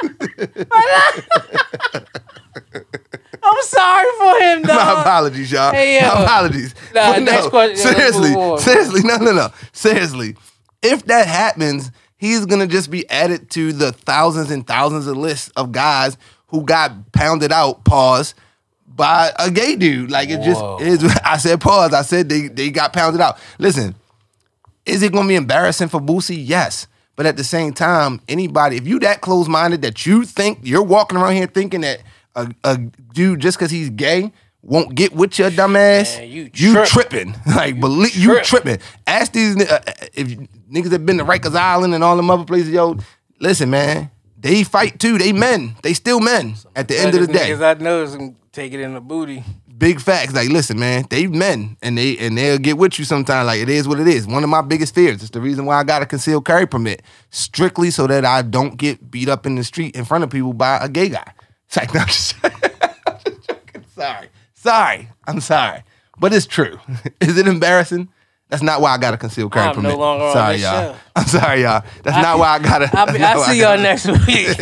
Speaker 3: I'm sorry for him, dog.
Speaker 2: My apologies, y'all.
Speaker 3: Hey, yo.
Speaker 2: My apologies.
Speaker 3: Nah,
Speaker 2: But
Speaker 3: next question. Yeah, let's move on.
Speaker 2: Seriously. No. Seriously. If that happens, he's going to just be added to the thousands and thousands of lists of guys who got pounded out, pause, by a gay dude. Like, it just
Speaker 3: Whoa.
Speaker 2: is. I said pause. I said they got pounded out. Listen, is it going to be embarrassing for Boosie? Yes. But at the same time, anybody, if you that close-minded that you think, you're walking around here thinking that a dude, just because he's gay, won't get with your dumb ass,
Speaker 3: Man, you
Speaker 2: tripping. Like, believe you tripping. Ask these, if niggas that been to Rikers Island and all them other places, yo, listen, man, they fight too. They men. They still men at the end of the day.
Speaker 3: Niggas I know is gonna take it in the booty.
Speaker 2: big facts. Like, listen, man, they men, and they'll get with you sometimes. Like, it is what it is. One of my biggest fears. It's the reason why I got a concealed carry permit, strictly so that I don't get beat up in the street in front of people by a gay guy. It's like, no, I'm just joking. Sorry. I'm sorry. But it's true. Is it embarrassing? That's not why I got a concealed carry
Speaker 3: I'm
Speaker 2: permit.
Speaker 3: no longer on
Speaker 2: sorry,
Speaker 3: this
Speaker 2: y'all.
Speaker 3: show.
Speaker 2: I'm sorry, y'all. That's not why I got a.
Speaker 3: I'll see y'all next week.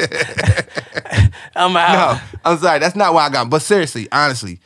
Speaker 3: I'm out.
Speaker 2: No, I'm sorry. That's not why I got. But seriously, honestly,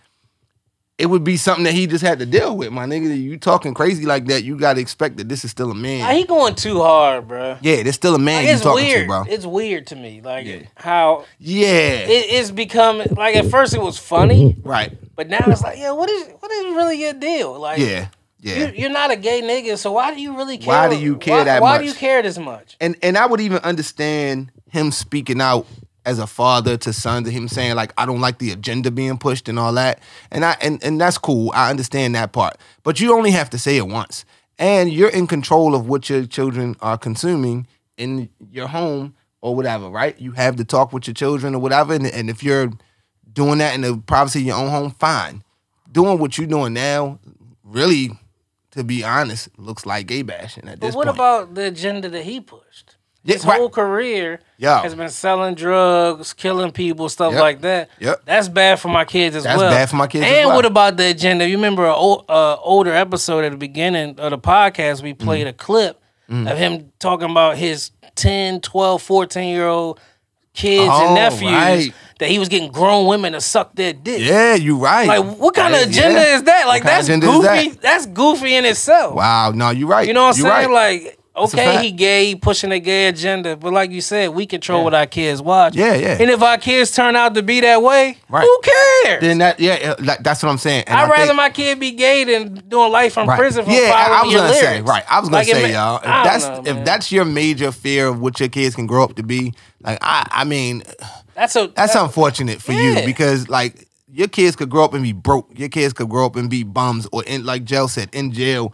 Speaker 2: it would be something that he just had to deal with, my nigga. You talking crazy like that, you got to expect that this is still a man.
Speaker 3: He going too hard, bro.
Speaker 2: Yeah, there's still a man you
Speaker 3: It's
Speaker 2: talking
Speaker 3: weird.
Speaker 2: to, bro.
Speaker 3: It's weird to me, like
Speaker 2: Yeah.
Speaker 3: how
Speaker 2: Yeah.
Speaker 3: it's become. Like at first it was funny,
Speaker 2: Right.
Speaker 3: but now it's like, what is really your deal? Like,
Speaker 2: Yeah. Yeah.
Speaker 3: you're not a gay nigga, so why do you really care?
Speaker 2: Why do you care that
Speaker 3: Why
Speaker 2: much?
Speaker 3: do you care this much?
Speaker 2: And I would even understand him speaking out as a father to sons, and him saying like, I don't like the agenda being pushed and all that. And that's cool. I understand that part. But you only have to say it once. And you're in control of what your children are consuming in your home or whatever, right? You have to talk with your children or whatever. And if you're doing that in the privacy of your own home, fine. Doing what you're doing now, really, to be honest, looks like gay bashing at this
Speaker 3: But what
Speaker 2: point.
Speaker 3: about the agenda that he pushed?
Speaker 2: Yeah,
Speaker 3: His
Speaker 2: right.
Speaker 3: whole career
Speaker 2: Yeah.
Speaker 3: has been selling drugs, killing people, stuff
Speaker 2: Yep.
Speaker 3: like that.
Speaker 2: Yep.
Speaker 3: That's bad for my kids as
Speaker 2: That's
Speaker 3: well.
Speaker 2: bad for my kids as
Speaker 3: And
Speaker 2: well.
Speaker 3: what about the agenda? You remember an older episode at the beginning of the podcast, we played a clip of him talking about his 10, 12, 14-year-old kids
Speaker 2: Oh,
Speaker 3: and nephews
Speaker 2: right.
Speaker 3: that he was getting grown women to suck their dick.
Speaker 2: Yeah, you right.
Speaker 3: Like, what kind of
Speaker 2: Yeah,
Speaker 3: agenda
Speaker 2: yeah.
Speaker 3: is that? Like,
Speaker 2: What kind
Speaker 3: that's
Speaker 2: of agenda is
Speaker 3: goofy.
Speaker 2: that?
Speaker 3: That's goofy in itself.
Speaker 2: Wow, no, you're right.
Speaker 3: You know what I'm
Speaker 2: You're
Speaker 3: saying?
Speaker 2: right.
Speaker 3: Like,
Speaker 2: That's a
Speaker 3: okay,
Speaker 2: fact.
Speaker 3: he gay, he pushing a gay agenda, but like you said, we control what our kids watch.
Speaker 2: Yeah, yeah.
Speaker 3: And if our kids turn out to be that way,
Speaker 2: Right.
Speaker 3: who cares?
Speaker 2: Then that's what I'm saying. And
Speaker 3: I'd
Speaker 2: I
Speaker 3: rather
Speaker 2: think-
Speaker 3: my kid be gay than doing life in
Speaker 2: Right.
Speaker 3: prison for
Speaker 2: Yeah,
Speaker 3: following
Speaker 2: I was
Speaker 3: your
Speaker 2: gonna say,
Speaker 3: lyrics.
Speaker 2: right. I was gonna
Speaker 3: Like,
Speaker 2: say, y'all,
Speaker 3: I don't know,
Speaker 2: if
Speaker 3: man.
Speaker 2: that's your major fear of what your kids can grow up to be, like I mean,
Speaker 3: that's
Speaker 2: unfortunate for you
Speaker 3: Yeah.
Speaker 2: because like your kids could grow up and be broke. Your kids could grow up and be bums or in, like Jel said, in jail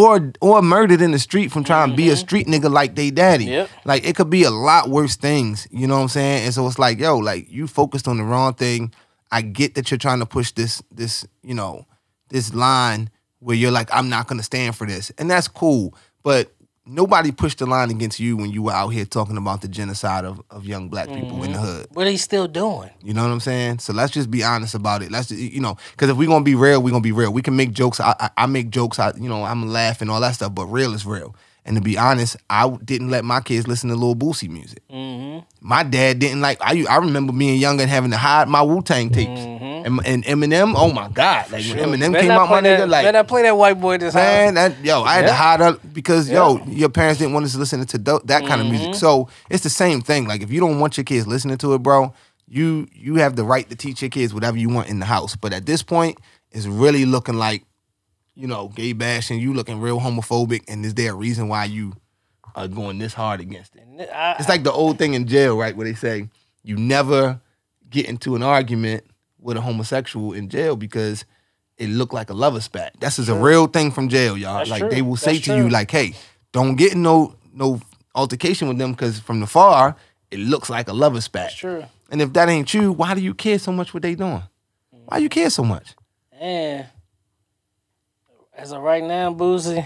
Speaker 2: or murdered in the street from trying to be a street nigga like they daddy.
Speaker 3: Yep.
Speaker 2: Like it could be a lot worse things, you know what I'm saying? And so it's like, yo, like you focused on the wrong thing. I get that you're trying to push this, you know, this line where you're like, I'm not gonna stand for this. And that's cool. But nobody pushed the line against you when you were out here talking about the genocide of young black people in the hood.
Speaker 3: what he's still doing.
Speaker 2: You know what I'm saying? So let's just be honest about it. Let's just, you know, because if we're gonna be real, we're gonna be real. We can make jokes. I make jokes. You know, I'm laughing all that stuff, but real is real. And to be honest, I didn't let my kids listen to Lil Boosie music. My dad didn't like. I remember being younger and having to hide my Wu-Tang tapes. And Eminem. Oh my God! Like when Eminem
Speaker 3: Better
Speaker 2: came
Speaker 3: not
Speaker 2: out, my
Speaker 3: play
Speaker 2: nigga,
Speaker 3: that-
Speaker 2: like
Speaker 3: better not play that white boy this
Speaker 2: man,
Speaker 3: house.
Speaker 2: I had to hide up because your parents didn't want us to listen to that kind of music. So it's the same thing. Like if you don't want your kids listening to it, bro, you have the right to teach your kids whatever you want in the house. But at this point, it's really looking like, you know, gay bashing. You looking real homophobic, and is there a reason why you are going this hard against it? It's like the old thing in jail, right, where they say you never get into an argument with a homosexual in jail because it looked like a lover spat. That's just a real thing from jail, y'all.
Speaker 3: That's
Speaker 2: like
Speaker 3: true.
Speaker 2: they will say
Speaker 3: That's
Speaker 2: to you,
Speaker 3: true.
Speaker 2: like, hey, don't get in no altercation with them because from the far, it looks like a lover spat.
Speaker 3: That's true.
Speaker 2: And if that ain't true, why do you care so much what they doing? Why you care so much?
Speaker 3: And as of right now, Boosie,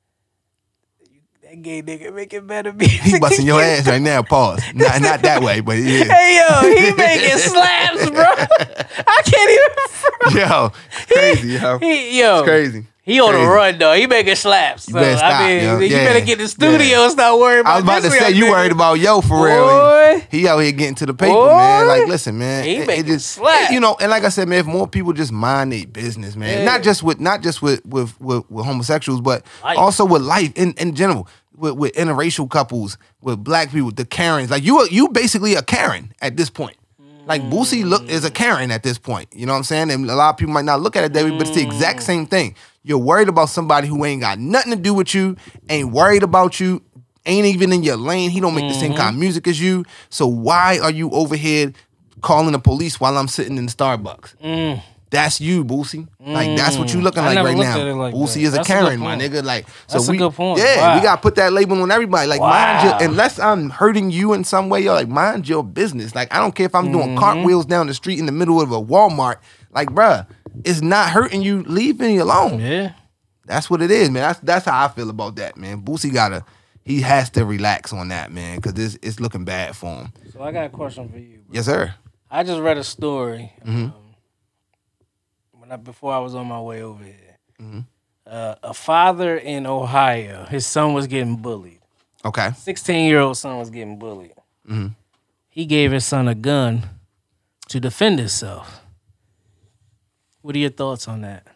Speaker 3: that gay nigga making better music.
Speaker 2: He busting your ass right now, pause. Not that way, but yeah.
Speaker 3: Hey yo, he making slaps, bro. I can't even.
Speaker 2: Yo, crazy, yo.
Speaker 3: Yo,
Speaker 2: It's crazy.
Speaker 3: He on the
Speaker 2: Crazy.
Speaker 3: run though. He making slaps. So,
Speaker 2: better stop,
Speaker 3: I mean,
Speaker 2: yo.
Speaker 3: you
Speaker 2: Yeah.
Speaker 3: better get in the studio
Speaker 2: Yeah.
Speaker 3: and start worrying about
Speaker 2: I was about to
Speaker 3: this
Speaker 2: say,
Speaker 3: young
Speaker 2: you
Speaker 3: nigga.
Speaker 2: worried about yo for real.
Speaker 3: Boy.
Speaker 2: He out here getting to the paper,
Speaker 3: Boy.
Speaker 2: man. Like, listen, man.
Speaker 3: He
Speaker 2: it
Speaker 3: making
Speaker 2: just,
Speaker 3: slaps.
Speaker 2: you know, and like I said, man, if more people just mind their business, man.
Speaker 3: Yeah.
Speaker 2: Not just with homosexuals, but
Speaker 3: Life.
Speaker 2: also with life in general. With interracial couples, with black people, the Karens. Like you basically a Karen at this point. Like Boosie is a Karen at this point. You know what I'm saying? And a lot of people might not look at it that way, but it's the exact same thing. You're worried about somebody who ain't got nothing to do with you, ain't worried about you, ain't even in your lane. He don't make the same kind of music as you. So why are you over here calling the police while I'm sitting in Starbucks? That's you, Boosie. Like that's what you looking
Speaker 3: I
Speaker 2: like
Speaker 3: never
Speaker 2: right
Speaker 3: looked
Speaker 2: now.
Speaker 3: at it like
Speaker 2: Boosie
Speaker 3: that.
Speaker 2: is a
Speaker 3: That's a good
Speaker 2: Karen, my
Speaker 3: point.
Speaker 2: nigga. Like so
Speaker 3: That's a
Speaker 2: we,
Speaker 3: good point.
Speaker 2: Yeah,
Speaker 3: Wow.
Speaker 2: we gotta put that label on everybody. Like
Speaker 3: Wow.
Speaker 2: mind your, unless I'm hurting you in some way, yo, like mind your business. Like I don't care if I'm doing cartwheels down the street in the middle of a Walmart. Like, bruh, it's not hurting you. Leave me alone.
Speaker 3: Yeah.
Speaker 2: That's what it is, man. That's how I feel about that, man. Boosie he has to relax on that, man, because it's looking bad for him.
Speaker 3: So I got a question for you, bro.
Speaker 2: Yes, sir.
Speaker 3: I just read a story
Speaker 2: Mm-hmm.
Speaker 3: before I was on my way over here.
Speaker 2: Mm-hmm.
Speaker 3: A father in Ohio, his son was getting bullied.
Speaker 2: Okay.
Speaker 3: 16-year-old son was getting bullied.
Speaker 2: Mm-hmm.
Speaker 3: He gave his son a gun to defend himself. What are your thoughts on that?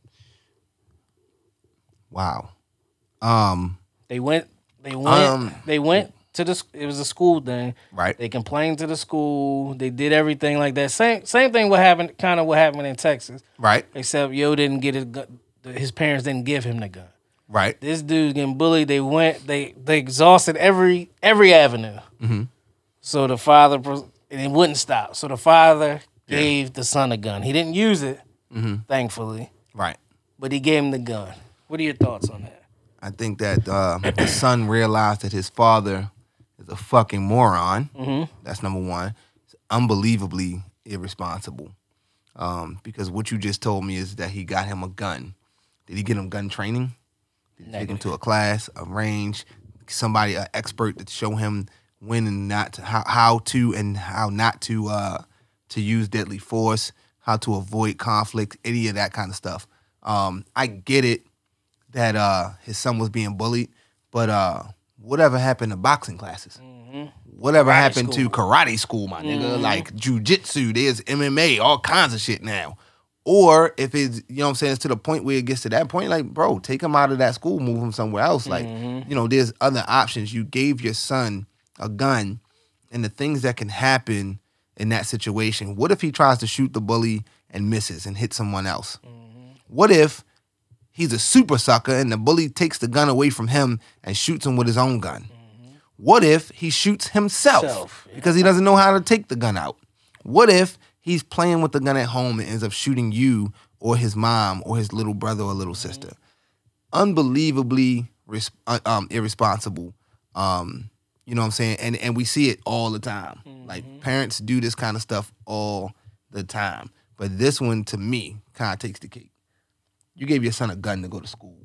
Speaker 2: Wow.
Speaker 3: They went to the. It was a school thing.
Speaker 2: Right.
Speaker 3: They complained to the school. They did everything like that. Same thing. What happened in Texas.
Speaker 2: Right.
Speaker 3: Except Yo didn't get his gun. His parents didn't give him the gun.
Speaker 2: Right.
Speaker 3: This dude's getting bullied. They exhausted every avenue.
Speaker 2: Mm-hmm.
Speaker 3: So the father, and it wouldn't stop. So the father gave the son a gun. He didn't use it, thankfully,
Speaker 2: Right.
Speaker 3: but he gave him the gun. What are your thoughts on that?
Speaker 2: I think that the son realized that his father is a fucking moron.
Speaker 3: Mm-hmm.
Speaker 2: That's number one. It's unbelievably irresponsible. Because what you just told me is that he got him a gun. Did he get him gun training? Did he take him to a class, a range, somebody, an expert to show him when and not to, how to and how not to use deadly force, how to avoid conflict, any of that kind of stuff. I get it that his son was being bullied, but whatever happened to boxing classes? Whatever
Speaker 3: Karate
Speaker 2: happened
Speaker 3: school.
Speaker 2: to karate school, my nigga? Like jujitsu, there's MMA, all kinds of shit now. Or if it's, you know what I'm saying, it's to the point where it gets to that point, like, bro, take him out of that school, move him somewhere else. Like, you know, there's other options. You gave your son a gun, and the things that can happen in that situation. What if he tries to shoot the bully and misses and hits someone else? What if he's a super sucker and the bully takes the gun away from him and shoots him with his own gun? What if he shoots himself because he doesn't know how to take the gun out? What if he's playing with the gun at home and ends up shooting you or his mom or his little brother or little sister? Unbelievably irresponsible. You know what I'm saying? And we see it all the time. Like, parents do this kind of stuff all the time. But this one, to me, kind of takes the cake. You gave your son a gun to go to school.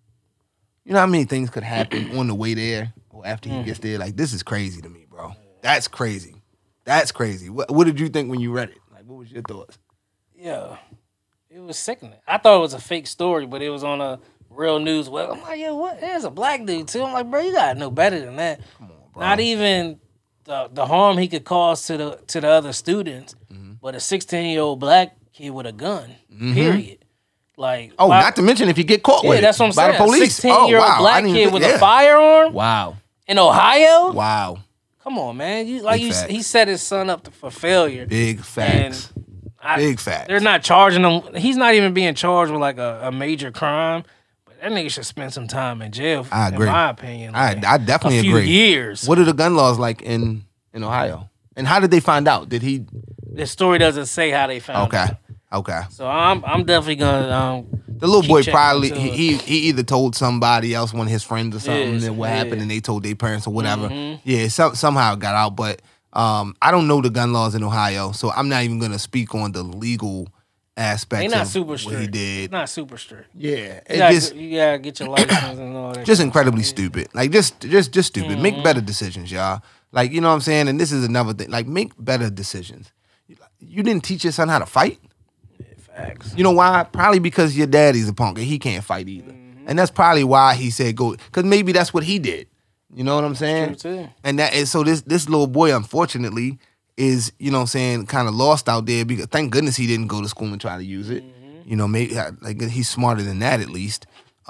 Speaker 2: You know how many things could happen on the way there or after he gets there? Like, this is crazy to me, bro. That's crazy. That's crazy. What did you think when you read it? Like, what was your thoughts?
Speaker 3: Yeah, it was sickening. I thought it was a fake story, but it was on a real news web. I'm like, yo, what? There's a black dude too. I'm like, bro, you gotta know better than that.
Speaker 2: Come on, bro.
Speaker 3: Not even the harm he could cause to the other students, but a 16-year-old black kid with a gun. Period. Like,
Speaker 2: Oh, not to mention if you get caught with it
Speaker 3: that's what I'm
Speaker 2: by
Speaker 3: saying.
Speaker 2: the police.
Speaker 3: 16-year-old
Speaker 2: I
Speaker 3: black
Speaker 2: didn't
Speaker 3: kid
Speaker 2: even
Speaker 3: with
Speaker 2: think-
Speaker 3: a firearm
Speaker 2: Wow.
Speaker 3: in Ohio.
Speaker 2: Wow.
Speaker 3: Come on, man.
Speaker 2: Big facts.
Speaker 3: He set his son up for failure.
Speaker 2: Big facts. Big facts.
Speaker 3: They're not charging him. He's not even being charged with like a major crime. But that nigga should spend some time in jail.
Speaker 2: I agree.
Speaker 3: In my opinion,
Speaker 2: I definitely
Speaker 3: a few
Speaker 2: agree.
Speaker 3: years.
Speaker 2: What are the gun laws like in Ohio? And how did they find out? Did he?
Speaker 3: The story doesn't say how they found
Speaker 2: Okay.
Speaker 3: out.
Speaker 2: Okay.
Speaker 3: So I'm definitely gonna.
Speaker 2: The little
Speaker 3: keep
Speaker 2: boy
Speaker 3: checking
Speaker 2: probably
Speaker 3: into it.
Speaker 2: he either told somebody else, one of his friends or something,
Speaker 3: Yes,
Speaker 2: and what
Speaker 3: yeah.
Speaker 2: happened, and they told their parents or whatever. Yeah, somehow it got out, but I don't know the gun laws in Ohio, so I'm not even gonna speak on the legal aspects
Speaker 3: They not
Speaker 2: of
Speaker 3: super
Speaker 2: what
Speaker 3: strict.
Speaker 2: he did.
Speaker 3: Not super strict.
Speaker 2: Yeah,
Speaker 3: You gotta,
Speaker 2: just
Speaker 3: you gotta get your license and all that.
Speaker 2: just
Speaker 3: kind of
Speaker 2: incredibly
Speaker 3: stuff.
Speaker 2: stupid. Like just stupid. Make better decisions, y'all. Like, you know what I'm saying? And this is another thing. Like, make better decisions. You didn't teach your son how to fight?
Speaker 3: Facts.
Speaker 2: You know why? Probably because your daddy's a punk and he can't fight either. And that's probably why he said go, because maybe that's what he did. You know what I'm saying?
Speaker 3: True, too.
Speaker 2: And that is so this little boy, unfortunately, is, you know what I'm saying, kind of lost out there because thank goodness he didn't go to school and try to use it. You know, maybe like he's smarter than that at least.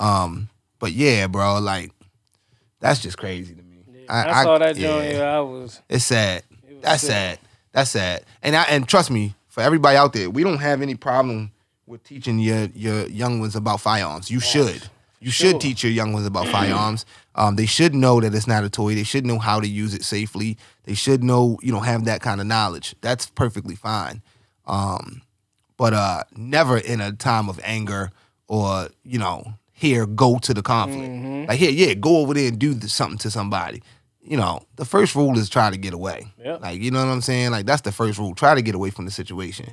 Speaker 2: But yeah, bro, like that's just crazy to me.
Speaker 3: I saw that joint. Yeah, I was.
Speaker 2: It's sad.
Speaker 3: was
Speaker 2: That's
Speaker 3: sick.
Speaker 2: sad. That's sad. And trust me, for everybody out there, we don't have any problem with teaching your young ones about firearms. You should. You should teach your young ones about firearms. They should know that it's not a toy. They should know how to use it safely. They should know, have that kind of knowledge. That's perfectly fine. But never in a time of anger or, here, go to the conflict. Like, here, go over there and do something to somebody. The first rule is try to get away.
Speaker 3: Yep.
Speaker 2: Like, you know what I'm saying? Like, that's the first rule. Try to get away from the situation.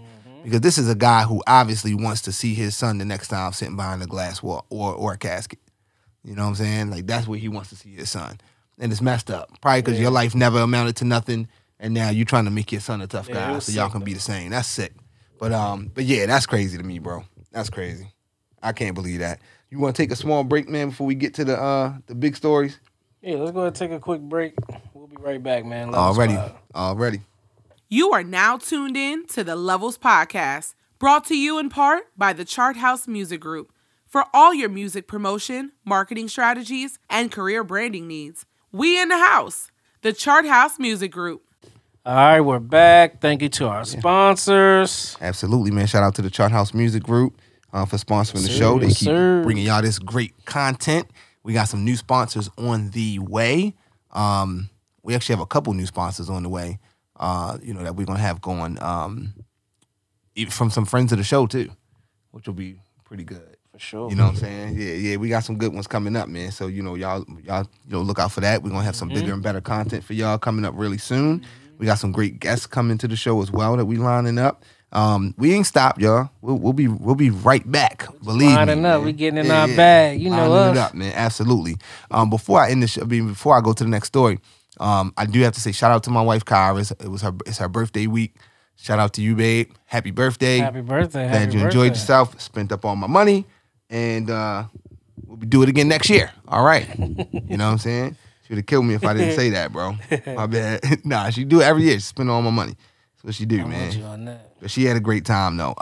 Speaker 2: Because this is a guy who obviously wants to see his son the next time sitting behind a glass wall or a casket. You know what I'm saying? Like, that's where he wants to see his son. And it's messed up. Probably because your life never amounted to nothing, and now you're trying to make your son a tough guy so y'all can be the same. That's sick. But yeah, that's crazy to me, bro. That's crazy. I can't believe that. You want to take a small break, man, before we get to the big stories?
Speaker 3: Yeah, let's go ahead and take a quick break. We'll be right back, man.
Speaker 2: Already.
Speaker 4: You are now tuned in to the Levels Podcast, brought to you in part by the Chart House Music Group. For all your music promotion, marketing strategies, and career branding needs, we in the house, the Chart House Music Group.
Speaker 3: All right, we're back. Thank you to our sponsors.
Speaker 2: Absolutely, man. Shout out to the Chart House Music Group for sponsoring the show. They keep bringing y'all this great content. We got some new sponsors on the way. We actually have a couple new sponsors on the way. That we're gonna have going from some friends of the show too, which will be pretty good
Speaker 3: for sure.
Speaker 2: You know what I'm saying? Yeah. We got some good ones coming up, man. So y'all look out for that. We're gonna have some bigger and better content for y'all coming up really soon. We got some great guests coming to the show as well that we lining up. We ain't stopped, y'all. We'll be right back. Believe me, man.
Speaker 3: We getting in our bag. You know us.
Speaker 2: It up, man. Absolutely. Before I end before I go to the next story. I do have to say shout out to my wife Kyra. It's her birthday week. Shout out to you, babe. Happy birthday.
Speaker 3: Happy birthday.
Speaker 2: Glad you enjoyed yourself. Spent up all my money. And we'll do it again next year. All right. You know what I'm saying? She would have killed me if I didn't say that, bro. My bad. Nah, she do it every year. She spend all my money. That's what she do, man.
Speaker 3: You on that.
Speaker 2: But she had a great time though.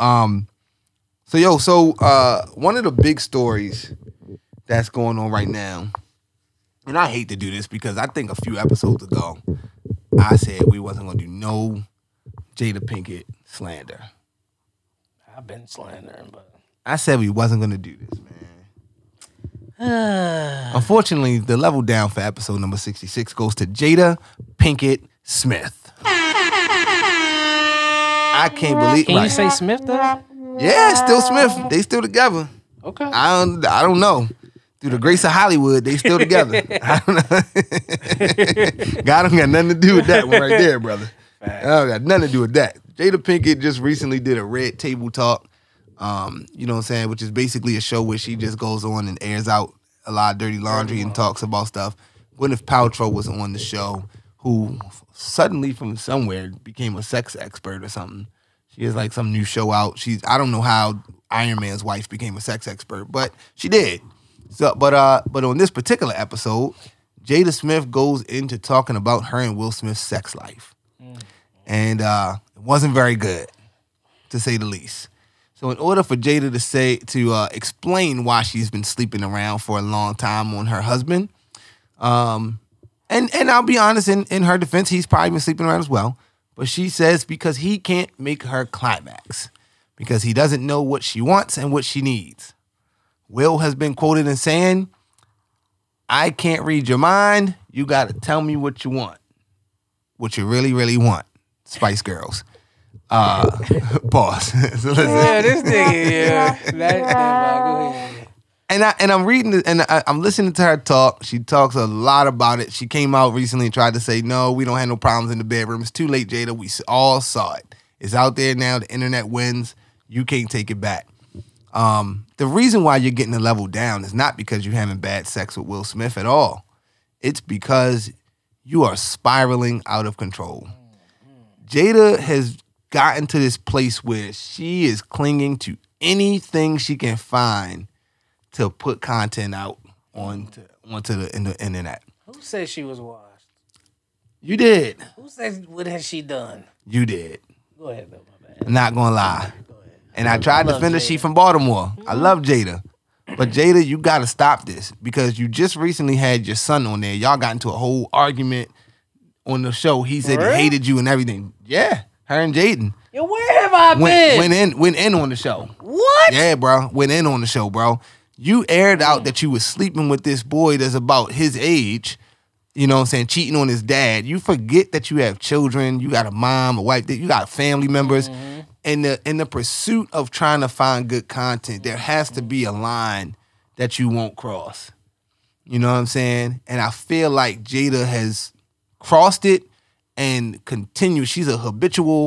Speaker 2: So one of the big stories that's going on right now, and I hate to do this because I think a few episodes ago, I said we wasn't going to do no Jada Pinkett slander.
Speaker 3: I've been slandering, but
Speaker 2: I said we wasn't going to do this, man. Unfortunately, the level down for episode number 66 goes to Jada Pinkett Smith. I can't believe.
Speaker 3: Can you say Smith though?
Speaker 2: Yeah, still Smith. They still together.
Speaker 3: Okay.
Speaker 2: I don't know. Through the grace of Hollywood, they still together. I don't know. God don't got nothing to do with that one right there, brother. I don't got nothing to do with that. Jada Pinkett just recently did a Red Table Talk, you know what I'm saying, which is basically a show where she just goes on and airs out a lot of dirty laundry and talks about stuff. Gwyneth Paltrow was on the show, who suddenly from somewhere became a sex expert or something. She has like some new show out. I don't know how Iron Man's wife became a sex expert, but she did. So, but on this particular episode, Jada Smith goes into talking about her and Will Smith's sex life, and it wasn't very good, to say the least. So, in order for Jada to explain why she's been sleeping around for a long time on her husband, and I'll be honest, in her defense, he's probably been sleeping around as well. But she says because he can't make her climax, because he doesn't know what she wants and what she needs. Will has been quoted as saying, I can't read your mind. You got to tell me what you want. What you really, really want. Spice Girls. Pause. So listen.
Speaker 3: Yeah, this nigga, yeah. Go ahead.
Speaker 2: And I'm reading it, and I'm listening to her talk. She talks a lot about it. She came out recently and tried to say, no, we don't have no problems in the bedroom. It's too late, Jada. We all saw it. It's out there now. The internet wins. You can't take it back. The reason why you're getting the level down is not because you're having bad sex with Will Smith at all. It's because you are spiraling out of control. Jada has gotten to this place where she is clinging to anything she can find to put content out onto the internet.
Speaker 3: Who said she was washed?
Speaker 2: You did.
Speaker 3: Who said what has she done?
Speaker 2: You did.
Speaker 3: Go ahead, though, my bad.
Speaker 2: I'm not gonna lie. And I tried to defend her. She from Baltimore. I love Jada. But Jada, you got to stop this because you just recently had your son on there. Y'all got into a whole argument on the show. He said he hated you and everything. Yeah, her and Jaden.
Speaker 3: Yo, where have I been?
Speaker 2: Went in on the show.
Speaker 3: What?
Speaker 2: Yeah, bro. Went in on the show, bro. You aired out that you was sleeping with this boy that's about his age, you know what I'm saying, cheating on his dad. You forget that you have children. You got a mom, a wife, you got family members. In the pursuit of trying to find good content, there has to be a line that you won't cross. You know what I'm saying? And I feel like Jada has crossed it and continues. She's a habitual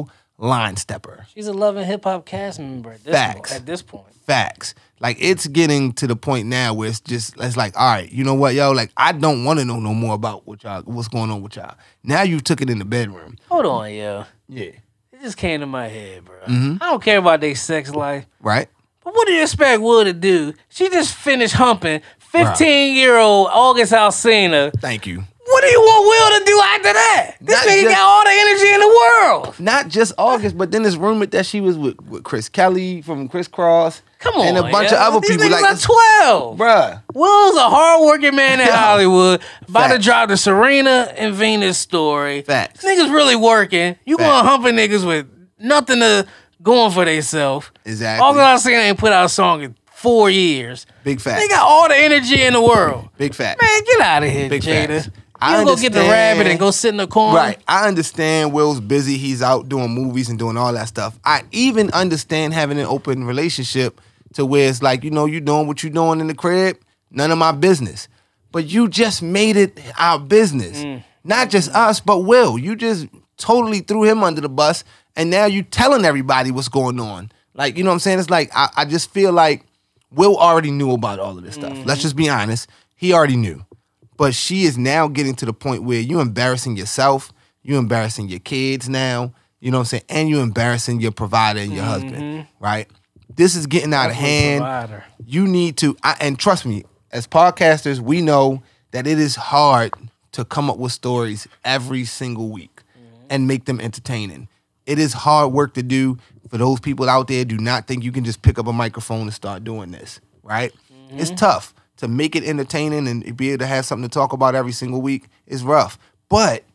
Speaker 2: line stepper.
Speaker 3: She's a Love and Hip Hop cast member at this point.
Speaker 2: Facts. Like, it's getting to the point now where it's like, all right, you know what, yo? Like, I don't want to know no more about what's going on with y'all. Now you took it in the bedroom.
Speaker 3: Hold on, yo.
Speaker 2: Yeah.
Speaker 3: It just came to my head, bro.
Speaker 2: Mm-hmm.
Speaker 3: I don't care about their sex life.
Speaker 2: Right?
Speaker 3: But what do you expect Will to do? She just finished humping 15-year-old August Alsina.
Speaker 2: Thank you.
Speaker 3: What do you want Will to do after that? This nigga got all the energy in the world.
Speaker 2: Not just August, but then it's rumored that she was with Chris Kelly from Criss Cross.
Speaker 3: Come on,
Speaker 2: and a bunch of other
Speaker 3: These
Speaker 2: people.
Speaker 3: Niggas
Speaker 2: Like,
Speaker 3: are 12.
Speaker 2: Bruh.
Speaker 3: Will's a hardworking man in Hollywood. About to drop the Serena and Venus story.
Speaker 2: Facts.
Speaker 3: Niggas really working. You going humping niggas with nothing to going for themselves.
Speaker 2: Exactly.
Speaker 3: All I'm saying, ain't put out a song in 4 years.
Speaker 2: Big facts.
Speaker 3: They got all the energy in the world.
Speaker 2: Big facts.
Speaker 3: Man, get out of here,
Speaker 2: Big
Speaker 3: Jada.
Speaker 2: facts.
Speaker 3: You go get the rabbit and go sit in the corner.
Speaker 2: Right. I understand Will's busy. He's out doing movies and doing all that stuff. I even understand having an open relationship to where it's like, you know, you doing what you doing in the crib, none of my business. But you just made it our business. Not just us, but Will. You just totally threw him under the bus, and now you telling everybody what's going on. Like, you know what I'm saying? It's like, I just feel like Will already knew about all of this stuff. Let's just be honest. He already knew. But she is now getting to the point where you embarrassing yourself, you embarrassing your kids now, you know what I'm saying? And you embarrassing your provider and your husband, right? This is getting out of hand.
Speaker 3: Provider.
Speaker 2: You need to, and trust me, as podcasters, we know that it is hard to come up with stories every single week and make them entertaining. It is hard work to do. For those people out there, do not think you can just pick up a microphone and start doing this, right? It's tough. To make it entertaining and be able to have something to talk about every single week is rough. But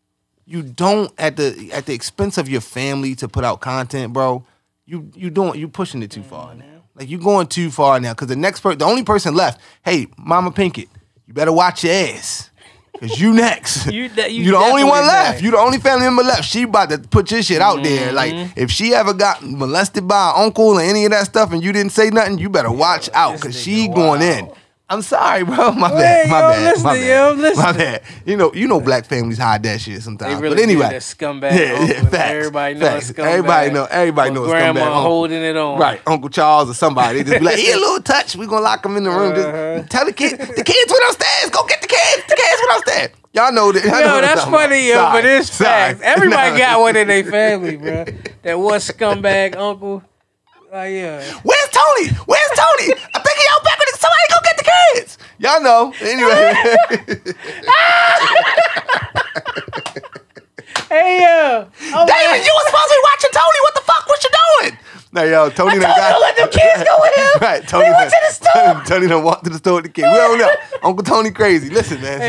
Speaker 2: you don't at the expense of your family to put out content, bro. You pushing it too far now. Like, you going too far now. Cause the only person left, hey, Mama Pinkett, you better watch your ass. Cause you next. you the only one left.
Speaker 3: Next.
Speaker 2: You the only family member left. She about to put your shit out there. Like, if she ever got molested by an uncle or any of that stuff and you didn't say nothing, you better watch out. Cause she going in. I'm sorry, bro. My bad. My bad. You know, black families hide that shit sometimes.
Speaker 3: They really
Speaker 2: but anyway,
Speaker 3: that scumbag. Uncle.
Speaker 2: Facts.
Speaker 3: Everybody knows scumbag.
Speaker 2: Everybody knows
Speaker 3: grandma
Speaker 2: scumbag.
Speaker 3: holding it on.
Speaker 2: Right, Uncle Charles or somebody. They just be like, "Here, a little touch. We gonna lock them in the room. Just tell the kids went upstairs. Go get the kids. The kids went upstairs. Y'all know that.
Speaker 3: Yo, that's funny, yo. But it's facts. Everybody got one in their family, bro. That one scumbag uncle. Yeah.
Speaker 2: Where's Tony? I think he out back with it. Somebody go get the kids. Y'all know. Anyway.
Speaker 3: Hey,
Speaker 2: David, you was supposed to be watching Tony. What the fuck? What you doing? No, yo, Tony done
Speaker 3: don't let them kids go with him.
Speaker 2: Right, Tony
Speaker 3: went to the store.
Speaker 2: Tony done walked to the store with the kids. We don't know. Uncle Tony crazy. Listen, man.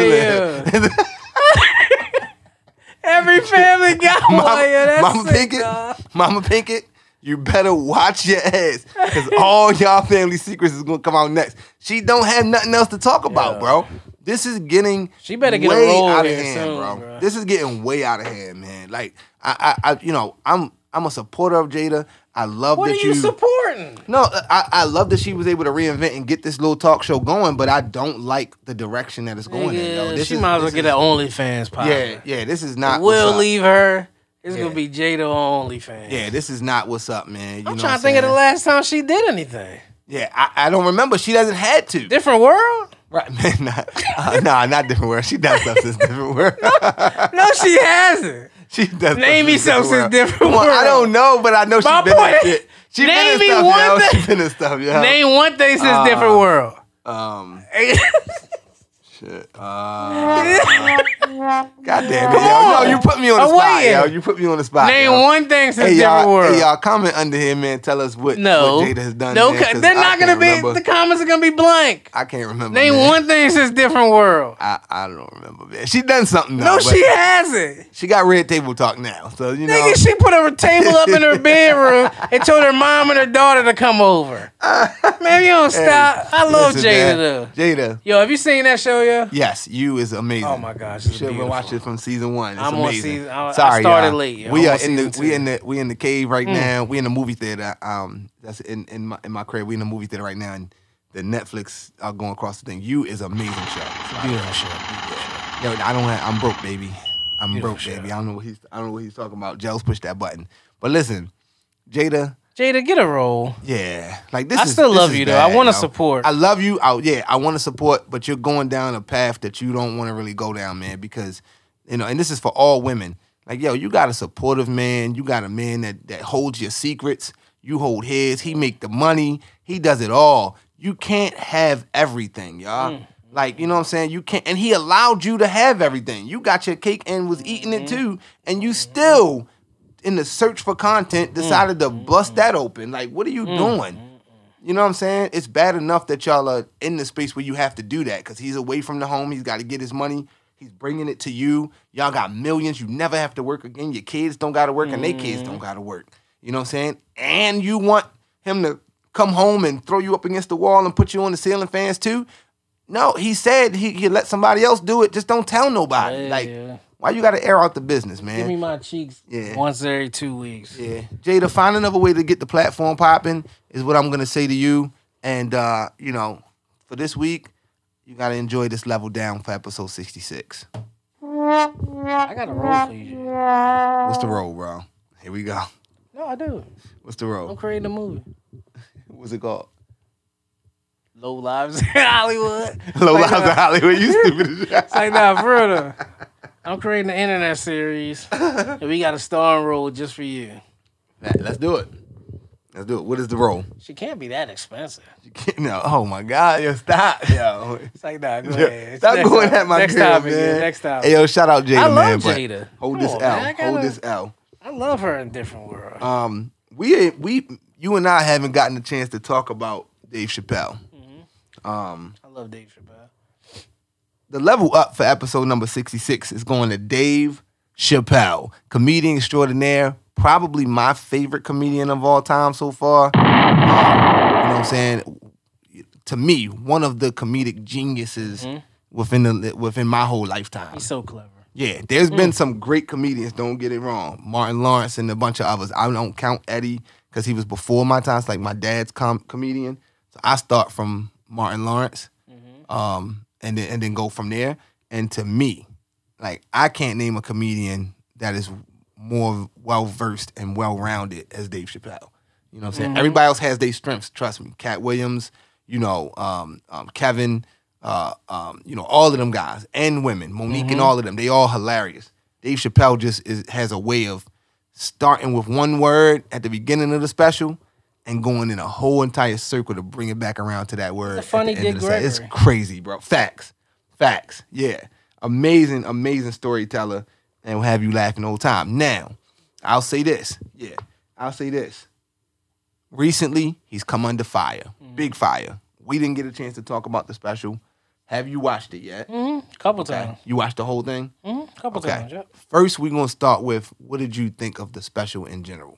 Speaker 3: Every family got one. That's
Speaker 2: Mama Pinkett, you better watch your ass. Because all y'all family secrets is going to come out next. She don't have nothing else to talk about, bro. This is getting
Speaker 3: she better get
Speaker 2: way
Speaker 3: a role
Speaker 2: out of
Speaker 3: here
Speaker 2: hand,
Speaker 3: soon,
Speaker 2: bro. This is getting way out of hand, man. Like, I'm a supporter of Jada. I love
Speaker 3: what
Speaker 2: that
Speaker 3: are you supporting?
Speaker 2: No, I love that she was able to reinvent and get this little talk show going, but I don't like the direction that it's going in. Yo.
Speaker 3: She might as well get an OnlyFans pop.
Speaker 2: Yeah, this is not.
Speaker 3: We'll leave her. It's gonna be Jada on OnlyFans.
Speaker 2: Yeah, this is not what's up, man.
Speaker 3: I'm trying to think of the last time she did anything.
Speaker 2: Yeah, I don't remember. She doesn't had to.
Speaker 3: Different World?
Speaker 2: Right, man. Not Different World. She does stuff since Different World.
Speaker 3: No, she hasn't.
Speaker 2: She does.
Speaker 3: Name me something since Different World.
Speaker 2: I don't know, but I know she's been in shit. She been in stuff, yo. She been in stuff, yo.
Speaker 3: Name one thing since Different World.
Speaker 2: Shit. God damn it, yo. No, you put me on the spot, yo. You put me on the spot.
Speaker 3: Name one thing since Different World.
Speaker 2: Hey, y'all, comment under here, man. Tell us what Jada has done.
Speaker 3: No,
Speaker 2: man,
Speaker 3: they're not going to be, the comments are going to be blank.
Speaker 2: I can't remember.
Speaker 3: Name one thing since Different World.
Speaker 2: I don't remember, man. She done something, though.
Speaker 3: No, she hasn't.
Speaker 2: She got Red Table Talk now, so, you know.
Speaker 3: Nigga, she put a table up in her bedroom and told her mom and her daughter to come over. Man, you don't stop. I love Jada, though.
Speaker 2: Jada.
Speaker 3: Yo, have you seen that show, yo?
Speaker 2: Yes, You is amazing.
Speaker 3: Oh my gosh,
Speaker 2: you should have been watching it from season 1. It's
Speaker 3: I'm
Speaker 2: amazing.
Speaker 3: on season. I
Speaker 2: Sorry,
Speaker 3: started
Speaker 2: y'all.
Speaker 3: late.
Speaker 2: We are in the cave right now. We in the movie theater. That's in my crib. We in the movie theater right now, and the Netflix are going across the thing. You is amazing show.
Speaker 3: Beautiful show.
Speaker 2: Yo, I'm broke, baby. I'm broke, baby. I don't know what he's talking about. Gels pushed that button. But listen, Jada,
Speaker 3: get a role.
Speaker 2: yeah, like this.
Speaker 3: I
Speaker 2: is,
Speaker 3: still
Speaker 2: this
Speaker 3: love
Speaker 2: is
Speaker 3: you though.
Speaker 2: bad,
Speaker 3: I want to
Speaker 2: yo.
Speaker 3: support.
Speaker 2: I love you. I want to support, but you're going down a path that you don't want to really go down, man. Because and this is for all women. Like, yo, you got a supportive man. You got a man that holds your secrets. You hold his. He make the money. He does it all. You can't have everything, y'all. Like, you know what I'm saying? You can't. And he allowed you to have everything. You got your cake and was eating it too, and you still, in the search for content, decided to bust that open. Like, what are you doing? You know what I'm saying? It's bad enough that y'all are in the space where you have to do that because he's away from the home. He's got to get his money. He's bringing it to you. Y'all got millions. You never have to work again. Your kids don't got to work and their kids don't got to work. You know what I'm saying? And you want him to come home and throw you up against the wall and put you on the ceiling fans too? No, he said he let somebody else do it. Just don't tell nobody. Why you got to air out the business, man?
Speaker 3: Give me my cheeks once every 2 weeks.
Speaker 2: Yeah. Jada, find another way to get the platform popping is what I'm going to say to you. And, for this week, you got to enjoy this level down for episode 66.
Speaker 3: I got a role for you, Jay.
Speaker 2: What's the role, bro? Here we go.
Speaker 3: No, I do.
Speaker 2: What's the
Speaker 3: I'm
Speaker 2: role?
Speaker 3: creating a movie.
Speaker 2: What's it called?
Speaker 3: Low Lives in Hollywood.
Speaker 2: Low Lives of Hollywood. You stupid as shit.
Speaker 3: It's like, nah, for real though. I'm creating an internet series, and we got a starring role just for you.
Speaker 2: Let's do it. Let's do it. What is the role?
Speaker 3: She can't be that expensive.
Speaker 2: No. Oh my God. Yo, stop. Yo.
Speaker 3: It's like, nah, go ahead.
Speaker 2: Stop
Speaker 3: Next
Speaker 2: going
Speaker 3: time.
Speaker 2: at my
Speaker 3: next
Speaker 2: girl,
Speaker 3: time,
Speaker 2: man.
Speaker 3: again. Next time.
Speaker 2: Hey, yo, shout out Jada,
Speaker 3: I love
Speaker 2: man. but
Speaker 3: Jada.
Speaker 2: Hold
Speaker 3: Come
Speaker 2: this
Speaker 3: on,
Speaker 2: L.
Speaker 3: man. I
Speaker 2: Hold
Speaker 3: gotta-
Speaker 2: this L.
Speaker 3: I love her in Different World.
Speaker 2: You and I haven't gotten a chance to talk about Dave Chappelle.
Speaker 3: I love Dave Chappelle.
Speaker 2: The level up for episode number 66 is going to Dave Chappelle, comedian extraordinaire, probably my favorite comedian of all time so far. You know what I'm saying? To me, one of the comedic geniuses within my whole lifetime.
Speaker 3: He's so clever.
Speaker 2: Yeah, there's been some great comedians, don't get it wrong. Martin Lawrence and a bunch of others. I don't count Eddie because he was before my time. It's like my dad's comedian. So I start from Martin Lawrence and then go from there. And to me, like, I can't name a comedian that is more well-versed and well-rounded as Dave Chappelle. You know what I'm saying? Everybody else has their strengths, trust me. Cat Williams, Kevin, all of them guys and women, Monique and all of them, they all hilarious. Dave Chappelle just has a way of starting with one word at the beginning of the special and going in a whole entire circle to bring it back around to that word.
Speaker 3: It's a funny
Speaker 2: at the end
Speaker 3: Dick
Speaker 2: of the set. It's
Speaker 3: Gregory.
Speaker 2: crazy, bro. Facts. Yeah. Amazing storyteller and will have you laughing the whole time. Now, I'll say this. Recently, he's come under fire. Big fire. We didn't get a chance to talk about the special. Have you watched it yet?
Speaker 3: Couple times.
Speaker 2: You watched the whole thing?
Speaker 3: Couple times, yep.
Speaker 2: First, we're going to start with, what did you think of the special in general?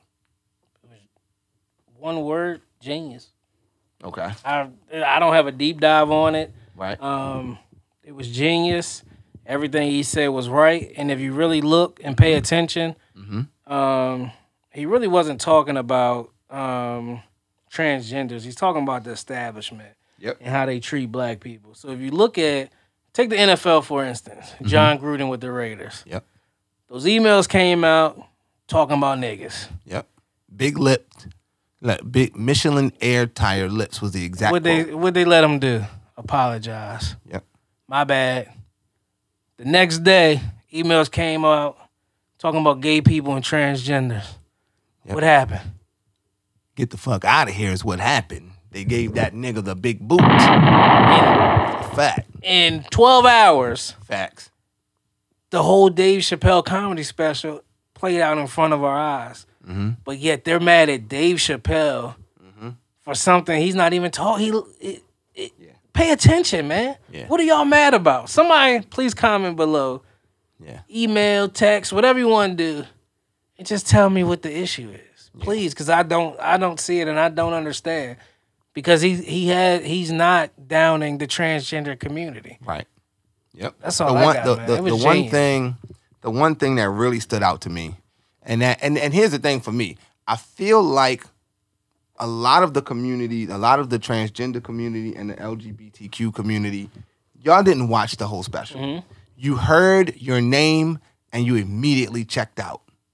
Speaker 3: One word, genius.
Speaker 2: Okay.
Speaker 3: I don't have a deep dive on it.
Speaker 2: Right.
Speaker 3: It was genius. Everything he said was right. And if you really look and pay attention, he really wasn't talking about transgenders. He's talking about the establishment and how they treat black people. So if you look at, take the NFL for instance, John Gruden with the Raiders.
Speaker 2: Yep.
Speaker 3: Those emails came out talking about niggas.
Speaker 2: Yep. Big lipped. Like big Michelin air tire lips was the exact quote.
Speaker 3: What they let them do? Apologize.
Speaker 2: Yep.
Speaker 3: My bad. The next day, emails came out talking about gay people and transgenders.
Speaker 2: Yep.
Speaker 3: What happened?
Speaker 2: Get the fuck out of here is what happened. They gave that nigga the big boot. Fact.
Speaker 3: In 12 hours,
Speaker 2: Facts.
Speaker 3: the whole Dave Chappelle comedy special played out in front of our eyes. But yet they're mad at Dave Chappelle for something he's not even talking. Pay attention, man.
Speaker 2: Yeah.
Speaker 3: What are y'all mad about? Somebody please comment below.
Speaker 2: Yeah.
Speaker 3: Email, text, whatever you want to do, and just tell me what the issue is, please, because I don't see it and I don't understand. Because he's not downing the transgender community.
Speaker 2: Right. Yep.
Speaker 3: That's all I got, man. It was
Speaker 2: The one thing that really stood out to me, and here's the thing for me, I feel like a lot of the community, a lot of the transgender community and the LGBTQ community, y'all didn't watch the whole special. You heard your name and you immediately checked out.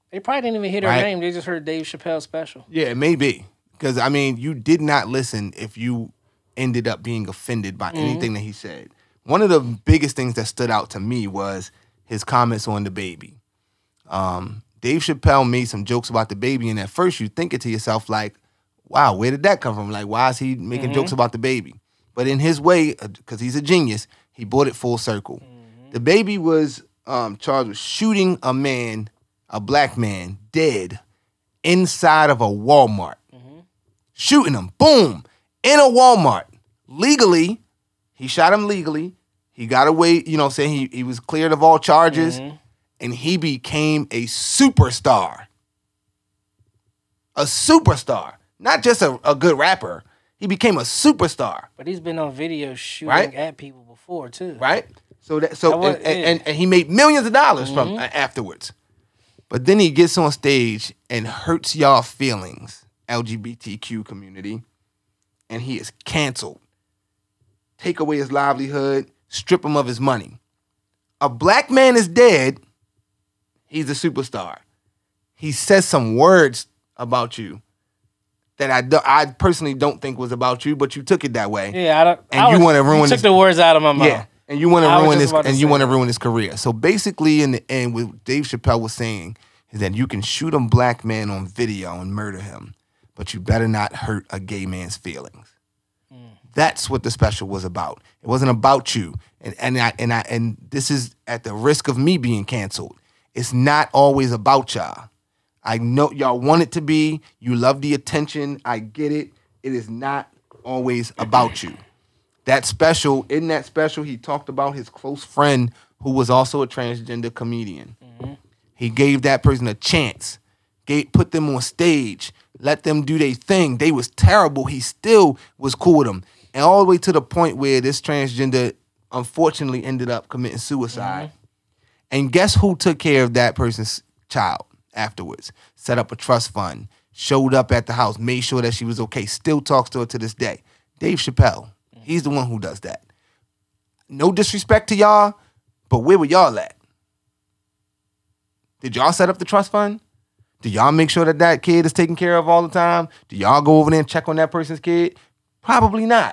Speaker 3: They probably didn't even hear their
Speaker 2: Right.
Speaker 3: name. They just heard Dave Chappelle special.
Speaker 2: Yeah, it may be. Because, I mean, you did not listen if you ended up being offended by anything that he said. One of the biggest things that stood out to me was his comments on the baby. Dave Chappelle made some jokes about the baby, and at first you think it to yourself like, wow, where did that come from? Like, why is he making jokes about the baby? But in his way, because he's a genius, he brought it full circle. The baby was charged with shooting a man, a black man, dead inside of a Walmart. Shooting him, boom, in a Walmart. Legally, he shot him legally. He got away, you know what I'm saying? He was cleared of all charges, and he became a superstar. A superstar. Not just a good rapper. He became a superstar.
Speaker 3: But he's been on video shooting
Speaker 2: Right.
Speaker 3: at people before too.
Speaker 2: Right? So
Speaker 3: was-
Speaker 2: and he made millions of dollars from afterwards. But then he gets on stage and hurts y'all feelings, LGBTQ community, and he is canceled. Take away his livelihood, strip him of his money. A black man is dead, he's a superstar. He says some words about you that I personally don't think was about you, but you took it that way.
Speaker 3: Yeah, I don't.
Speaker 2: And you wanna ruin
Speaker 3: You took
Speaker 2: his-
Speaker 3: the words out of my mouth.
Speaker 2: Yeah, and you want
Speaker 3: I
Speaker 2: to
Speaker 3: was
Speaker 2: ruin
Speaker 3: just
Speaker 2: his
Speaker 3: about to
Speaker 2: and you
Speaker 3: say
Speaker 2: want to
Speaker 3: that.
Speaker 2: ruin his career. So basically, in the end, what Dave Chappelle was saying is that you can shoot a black man on video and murder him, but you better not hurt a gay man's feelings. That's what the special was about. It wasn't about you, and this is at the risk of me being canceled. It's not always about y'all. I know y'all want it to be. You love the attention. I get it. It is not always about you. In that special, he talked about his close friend who was also a transgender comedian. He gave that person a chance, put them on stage, let them do their thing. They was terrible. He still was cool with them. And all the way to the point where this transgender unfortunately ended up committing suicide. And guess who took care of that person's child afterwards? Set up a trust fund, showed up at the house, made sure that she was okay, still talks to her to this day. Dave Chappelle, he's the one who does that. No disrespect to y'all, but where were y'all at? Did y'all set up the trust fund? Do y'all make sure that kid is taken care of all the time? Do y'all go over there and check on that person's kid? Probably not.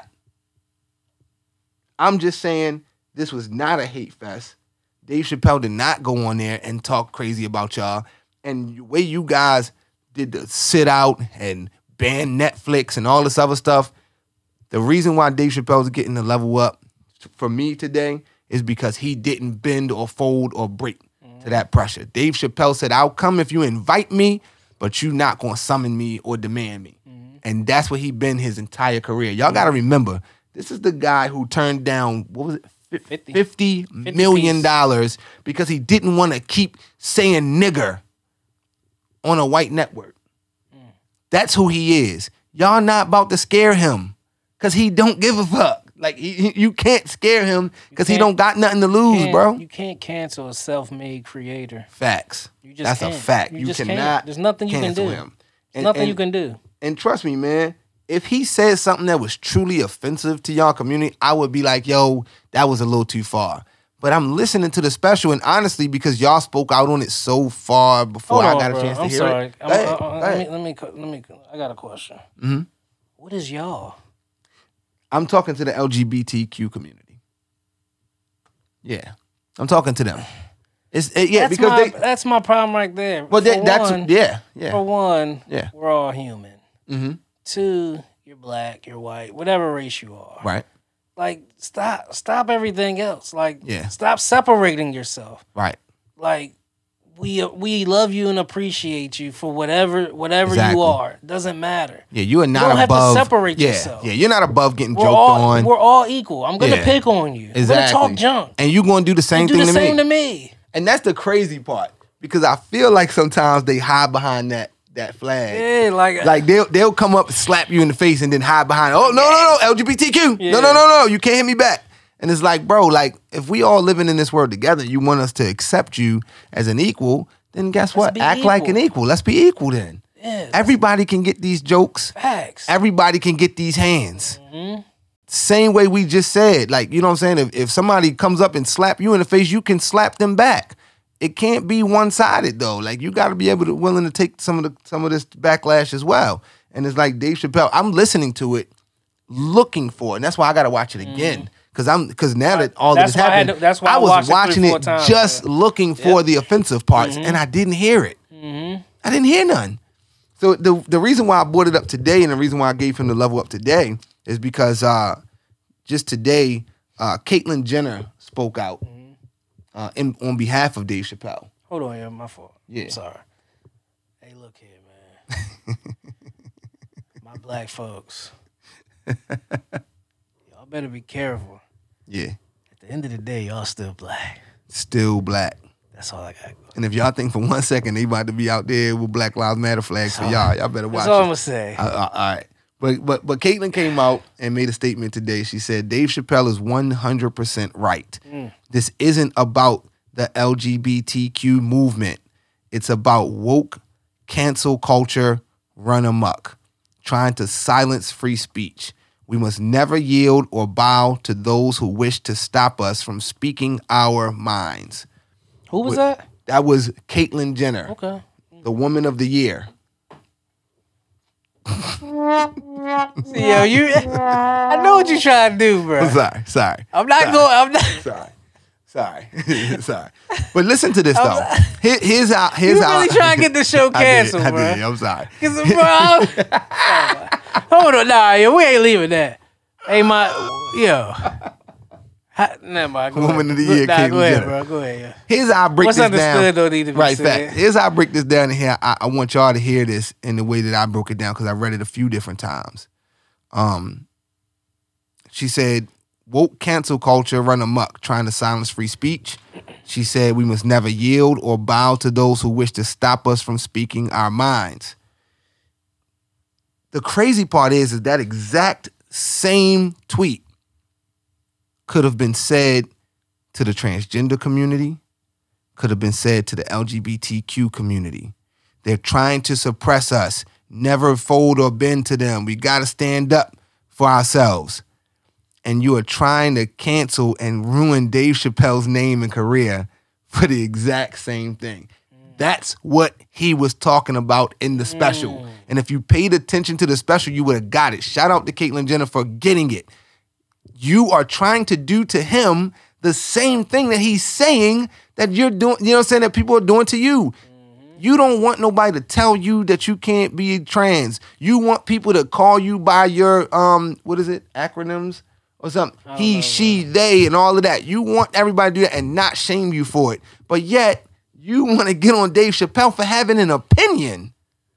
Speaker 2: I'm just saying this was not a hate fest. Dave Chappelle did not go on there and talk crazy about y'all. And the way you guys did the sit out and ban Netflix and all this other stuff, the reason why Dave Chappelle's getting the level up for me today is because he didn't bend or fold or break to that pressure. Dave Chappelle said, I'll come if you invite me, but you not going to summon me or demand me. And that's what he been his entire career. Y'all got to remember, this is the guy who turned down, what was it? $50 million because he didn't want to keep saying nigger on a white network. That's who he is. Y'all not about to scare him because he don't give a fuck. Like, you can't scare him because he don't got nothing to lose, bro.
Speaker 3: You can't cancel a self-made creator.
Speaker 2: Facts.
Speaker 3: You just
Speaker 2: That's
Speaker 3: can't.
Speaker 2: a fact.
Speaker 3: You
Speaker 2: You
Speaker 3: just
Speaker 2: cannot
Speaker 3: can't. There's nothing you can
Speaker 2: cancel
Speaker 3: do.
Speaker 2: him.
Speaker 3: Nothing you can do.
Speaker 2: And trust me, man, if he said something that was truly offensive to y'all community, I would be like, yo, that was a little too far. But I'm listening to the special, and honestly, because y'all spoke out on it so far before
Speaker 3: Hold
Speaker 2: I got
Speaker 3: on,
Speaker 2: a chance
Speaker 3: bro.
Speaker 2: to hear
Speaker 3: sorry.
Speaker 2: it. Go ahead, go ahead.
Speaker 3: Let me. I got a question. What is y'all?
Speaker 2: I'm talking to the LGBTQ community. Yeah, I'm talking to them.
Speaker 3: That's my problem right there.
Speaker 2: Well,
Speaker 3: For
Speaker 2: that's
Speaker 3: one,
Speaker 2: yeah.
Speaker 3: For one,
Speaker 2: Yeah.
Speaker 3: we're all human.
Speaker 2: Mm-hmm.
Speaker 3: Two, you're black, you're white, whatever race you are.
Speaker 2: Right.
Speaker 3: Like, stop everything else. Like,
Speaker 2: Yeah.
Speaker 3: stop separating yourself.
Speaker 2: Right.
Speaker 3: Like, we love you and appreciate you for whatever
Speaker 2: Exactly.
Speaker 3: you are. Doesn't matter.
Speaker 2: Yeah, you are not
Speaker 3: don't have to
Speaker 2: above.
Speaker 3: separate
Speaker 2: yeah,
Speaker 3: yourself.
Speaker 2: Yeah, you're not above getting
Speaker 3: We're
Speaker 2: joked on.
Speaker 3: all equal. I'm gonna
Speaker 2: Yeah.
Speaker 3: pick on you.
Speaker 2: Exactly.
Speaker 3: I'm gonna talk junk.
Speaker 2: And you gonna do the same
Speaker 3: You do
Speaker 2: thing
Speaker 3: the
Speaker 2: to
Speaker 3: same
Speaker 2: me.
Speaker 3: to me.
Speaker 2: And that's the crazy part because I feel like sometimes they hide behind that flag.
Speaker 3: Yeah,
Speaker 2: Like they'll come up and slap you in the face and then hide behind, oh no, LGBTQ.
Speaker 3: Yeah.
Speaker 2: No, you can't hit me back. And it's like, bro, like if we all living in this world together, you want us to accept you as an equal, then guess what?
Speaker 3: be
Speaker 2: Act like an equal. Let's be equal then.
Speaker 3: Yeah,
Speaker 2: Everybody can get these jokes.
Speaker 3: facts.
Speaker 2: Everybody can get these hands. Same way we just said. Like, you know what I'm saying? If somebody comes up and slap you in the face, you can slap them back. it can't be one-sided though. Like you got to be willing to take some of this backlash as well. And it's like Dave Chappelle. I'm listening to it, looking for it, and that's why I got to watch it again. Because now that all this happened, I was watching it just looking for the offensive parts, and I didn't hear it. I didn't hear none. So the reason why I brought it up today, and the reason why I gave him the level up today, is because just today, Caitlyn Jenner spoke out on behalf of Dave Chappelle.
Speaker 3: Hold on, yeah, my fault.
Speaker 2: Yeah,
Speaker 3: I'm sorry. Hey, look here, man. My black folks, y'all better be careful.
Speaker 2: Yeah.
Speaker 3: At the end of the day, y'all still black.
Speaker 2: Still black.
Speaker 3: That's all I got.
Speaker 2: And if y'all think for 1 second they about to be out there with Black Lives Matter flags for y'all better watch
Speaker 3: That's all
Speaker 2: it.
Speaker 3: I'm gonna say.
Speaker 2: All right. But Caitlyn came out and made a statement today. She said, Dave Chappelle is 100% right. This isn't about the LGBTQ movement. It's about woke, cancel culture, run amok, trying to silence free speech. We must never yield or bow to those who wish to stop us from speaking our minds.
Speaker 3: Who was that?
Speaker 2: That was Caitlyn Jenner.
Speaker 3: Okay.
Speaker 2: The Woman of the Year.
Speaker 3: See, yo, I know what you trying to do, bro.
Speaker 2: I'm sorry.
Speaker 3: I'm not.
Speaker 2: Sorry. But listen to this though. Here's how.
Speaker 3: You really trying to get the show canceled,
Speaker 2: I
Speaker 3: bro?
Speaker 2: did. I'm sorry.
Speaker 3: Hold on, nah, yo, we ain't leaving that. Hey, never mind.
Speaker 2: Woman of the Year, Caitlyn
Speaker 3: go ahead,
Speaker 2: Jenner.
Speaker 3: bro. Go ahead. Yeah.
Speaker 2: Here's how I break
Speaker 3: What's
Speaker 2: this down.
Speaker 3: understood don't need to be
Speaker 2: Right,
Speaker 3: said.
Speaker 2: fact. Here's how I break this down in here. I want y'all to hear this in the way that I broke it down because I read it a few different times. She said, woke cancel culture run amok, trying to silence free speech. She said we must never yield or bow to those who wish to stop us from speaking our minds. The crazy part is that exact same tweet could have been said to the transgender community, could have been said to the LGBTQ community. They're trying to suppress us. Never fold or bend to them. We got to stand up for ourselves. And you are trying to cancel and ruin Dave Chappelle's name and career for the exact same thing. That's what he was talking about in the special. And if you paid attention to the special, you would have got it. Shout out to Caitlyn Jenner for getting it. You are trying to do to him the same thing that he's saying that you're doing, you know what I'm saying, that people are doing to you. You don't want nobody to tell you that you can't be trans. You want people to call you by your, what is it, acronyms or something? He, she, they, and all of that. You want everybody to do that and not shame you for it. But yet, you want to get on Dave Chappelle for having an opinion.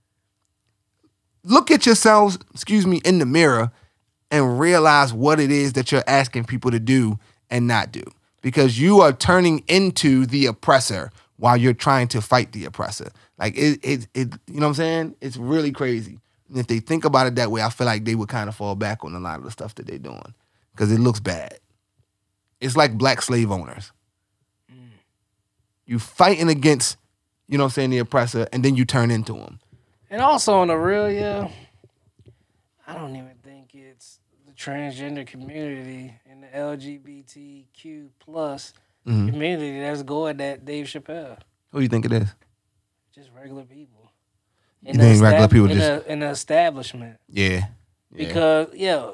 Speaker 2: Look at yourselves, in the mirror and realize what it is that you're asking people to do and not do. Because you are turning into the oppressor while you're trying to fight the oppressor. Like, it you know what I'm saying? It's really crazy. And if they think about it that way, I feel like they would kind of fall back on a lot of the stuff that they're doing. Because it looks bad. It's like black slave owners. You fighting against, you know what I'm saying, the oppressor, and then you turn into them.
Speaker 3: And also on the real, yeah, I don't even think it's the transgender community and the LGBTQ plus community that's going at Dave Chappelle.
Speaker 2: Who do you think it is?
Speaker 3: Just regular people.
Speaker 2: You think regular people just...
Speaker 3: In the establishment.
Speaker 2: Yeah.
Speaker 3: Because, yo...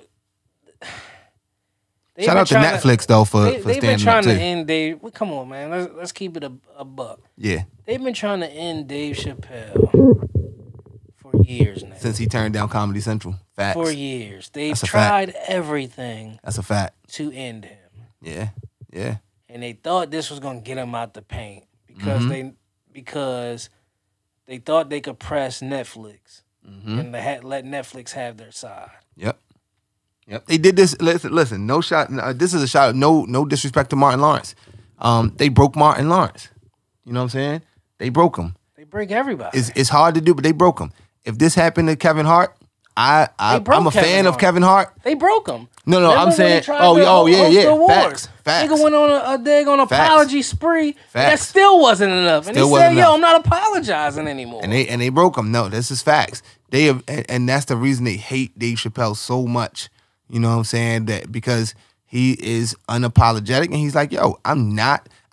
Speaker 2: Shout out to Netflix, though, for
Speaker 3: they've
Speaker 2: standing
Speaker 3: been trying
Speaker 2: up, too.
Speaker 3: to end Dave... Come on, man. Let's keep it a buck.
Speaker 2: Yeah.
Speaker 3: They've been trying to end Dave Chappelle for years now.
Speaker 2: Since he turned down Comedy Central. Facts.
Speaker 3: For years. They've
Speaker 2: That's a
Speaker 3: tried
Speaker 2: fact.
Speaker 3: everything.
Speaker 2: That's a fact.
Speaker 3: To end him.
Speaker 2: Yeah. Yeah.
Speaker 3: And they thought this was going to get him out the paint because they thought they could press Netflix and let Netflix have their side.
Speaker 2: Yep. They did this. Listen. No shot. This is a shot. No disrespect to Martin Lawrence. They broke Martin Lawrence. You know what I'm saying? They broke him.
Speaker 3: They break everybody.
Speaker 2: It's hard to do, but they broke him. If this happened to Kevin Hart, I'm a fan of Kevin Hart.
Speaker 3: They broke him.
Speaker 2: No,
Speaker 3: Remember
Speaker 2: I'm
Speaker 3: when
Speaker 2: saying,
Speaker 3: he tried to host the awards?
Speaker 2: Facts.
Speaker 3: Nigga went on a daggone apology spree.
Speaker 2: Facts.
Speaker 3: That still wasn't enough. And
Speaker 2: Still
Speaker 3: he
Speaker 2: wasn't
Speaker 3: said,
Speaker 2: enough.
Speaker 3: yo, I'm not apologizing anymore.
Speaker 2: And they broke him. No, this is facts. They have, and that's the reason they hate Dave Chappelle so much. You know what I'm saying? That because he is unapologetic and he's like, yo,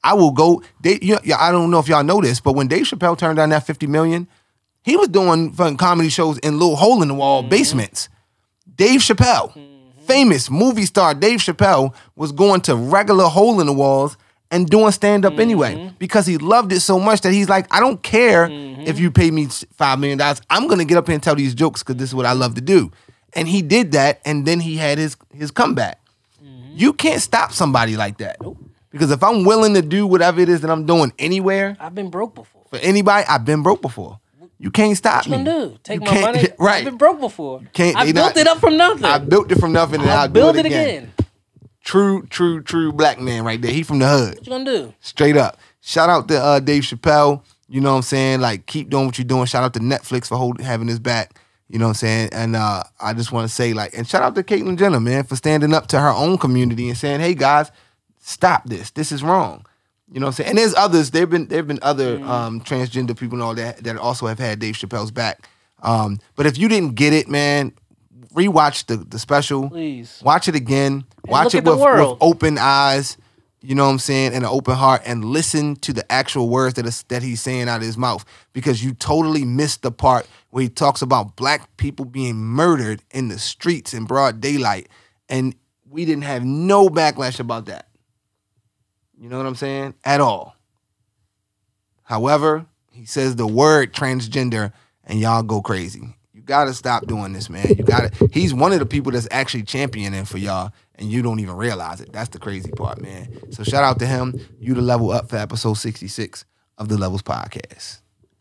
Speaker 2: I will go. I don't know if y'all know this, but when Dave Chappelle turned down that $50 million, he was doing fun comedy shows in little hole in the wall basements. Dave Chappelle, famous movie star Dave Chappelle, was going to regular hole in the walls and doing stand up anyway because he loved it so much that he's like, I don't care if you pay me $5 million. I'm gonna get up here and tell these jokes because this is what I love to do. And he did that, and then he had his comeback. You can't stop somebody like that. Because if I'm willing to do whatever it is that I'm doing anywhere,
Speaker 3: I've been broke before.
Speaker 2: for anybody, I've been broke before. You can't stop me.
Speaker 3: What you gonna do? Take
Speaker 2: You
Speaker 3: my
Speaker 2: can't-
Speaker 3: money?
Speaker 2: right.
Speaker 3: I've been broke before.
Speaker 2: Can't-
Speaker 3: I
Speaker 2: they
Speaker 3: built
Speaker 2: not-
Speaker 3: it up from nothing.
Speaker 2: I built it from nothing and
Speaker 3: I'll
Speaker 2: I'll
Speaker 3: build
Speaker 2: do
Speaker 3: it again.
Speaker 2: True black man right there. He from the hood.
Speaker 3: What you gonna do?
Speaker 2: Straight up. Shout out to Dave Chappelle. You know what I'm saying? Like, keep doing what you're doing. Shout out to Netflix for having his back. You know what I'm saying? And I just want to say, like, and shout out to Caitlyn Jenner, man, for standing up to her own community and saying, hey, guys, stop this. This is wrong. You know what I'm saying? And there's others. There have been other transgender people and all that also have had Dave Chappelle's back. But if you didn't get it, man, rewatch the special.
Speaker 3: Please.
Speaker 2: Watch it again. Watch
Speaker 3: look
Speaker 2: it
Speaker 3: at the
Speaker 2: with
Speaker 3: world.
Speaker 2: open eyes. You know what I'm saying? And an open heart, and listen to the actual words that he's saying out of his mouth, because you totally missed the part where he talks about black people being murdered in the streets in broad daylight, and we didn't have no backlash about that. You know what I'm saying? At all. However, he says the word transgender, and y'all go crazy. You gotta stop doing this, man. He's one of the people that's actually championing for y'all, and you don't even realize it. That's the crazy part, man. So shout out to him. You the level up for episode 66 of the Levels Podcast.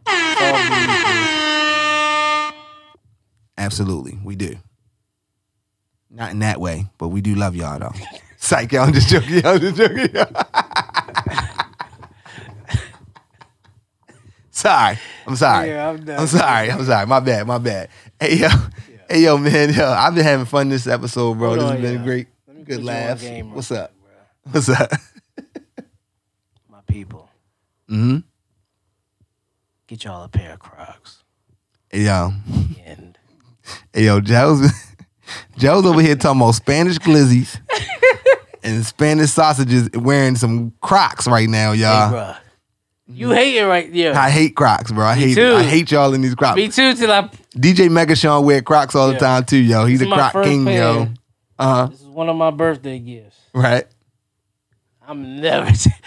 Speaker 2: Absolutely, we do. Not in that way, but we do love y'all though. Psych, y'all, I'm just joking. Sorry. I'm sorry.
Speaker 3: Yeah, I'm done.
Speaker 2: I'm sorry. My bad. Hey, yo, man. Yo, I've been having fun this episode, bro.
Speaker 3: Hold
Speaker 2: this
Speaker 3: on,
Speaker 2: has been
Speaker 3: yeah.
Speaker 2: a great,
Speaker 3: Let me
Speaker 2: good
Speaker 3: put you on
Speaker 2: laugh.
Speaker 3: game real
Speaker 2: What's
Speaker 3: quick,
Speaker 2: up?
Speaker 3: bro.
Speaker 2: What's up?
Speaker 3: My people.
Speaker 2: Mm-hmm.
Speaker 3: Get y'all a pair of Crocs.
Speaker 2: Hey, yo.
Speaker 3: And
Speaker 2: Hey, yo, Joe's over here talking about Spanish glizzies and Spanish sausages wearing some Crocs right now, y'all.
Speaker 3: hey, bro. You hate it right there.
Speaker 2: I hate Crocs, bro. I
Speaker 3: too.
Speaker 2: hate y'all in these Crocs.
Speaker 3: Me too, till I...
Speaker 2: DJ Megashawn wear Crocs all the
Speaker 3: Yeah.
Speaker 2: time too, yo. He's
Speaker 3: This
Speaker 2: a
Speaker 3: is my
Speaker 2: Croc
Speaker 3: first
Speaker 2: king,
Speaker 3: pair.
Speaker 2: yo. Uh-huh.
Speaker 3: This is one of my birthday gifts.
Speaker 2: Right.
Speaker 3: I'm never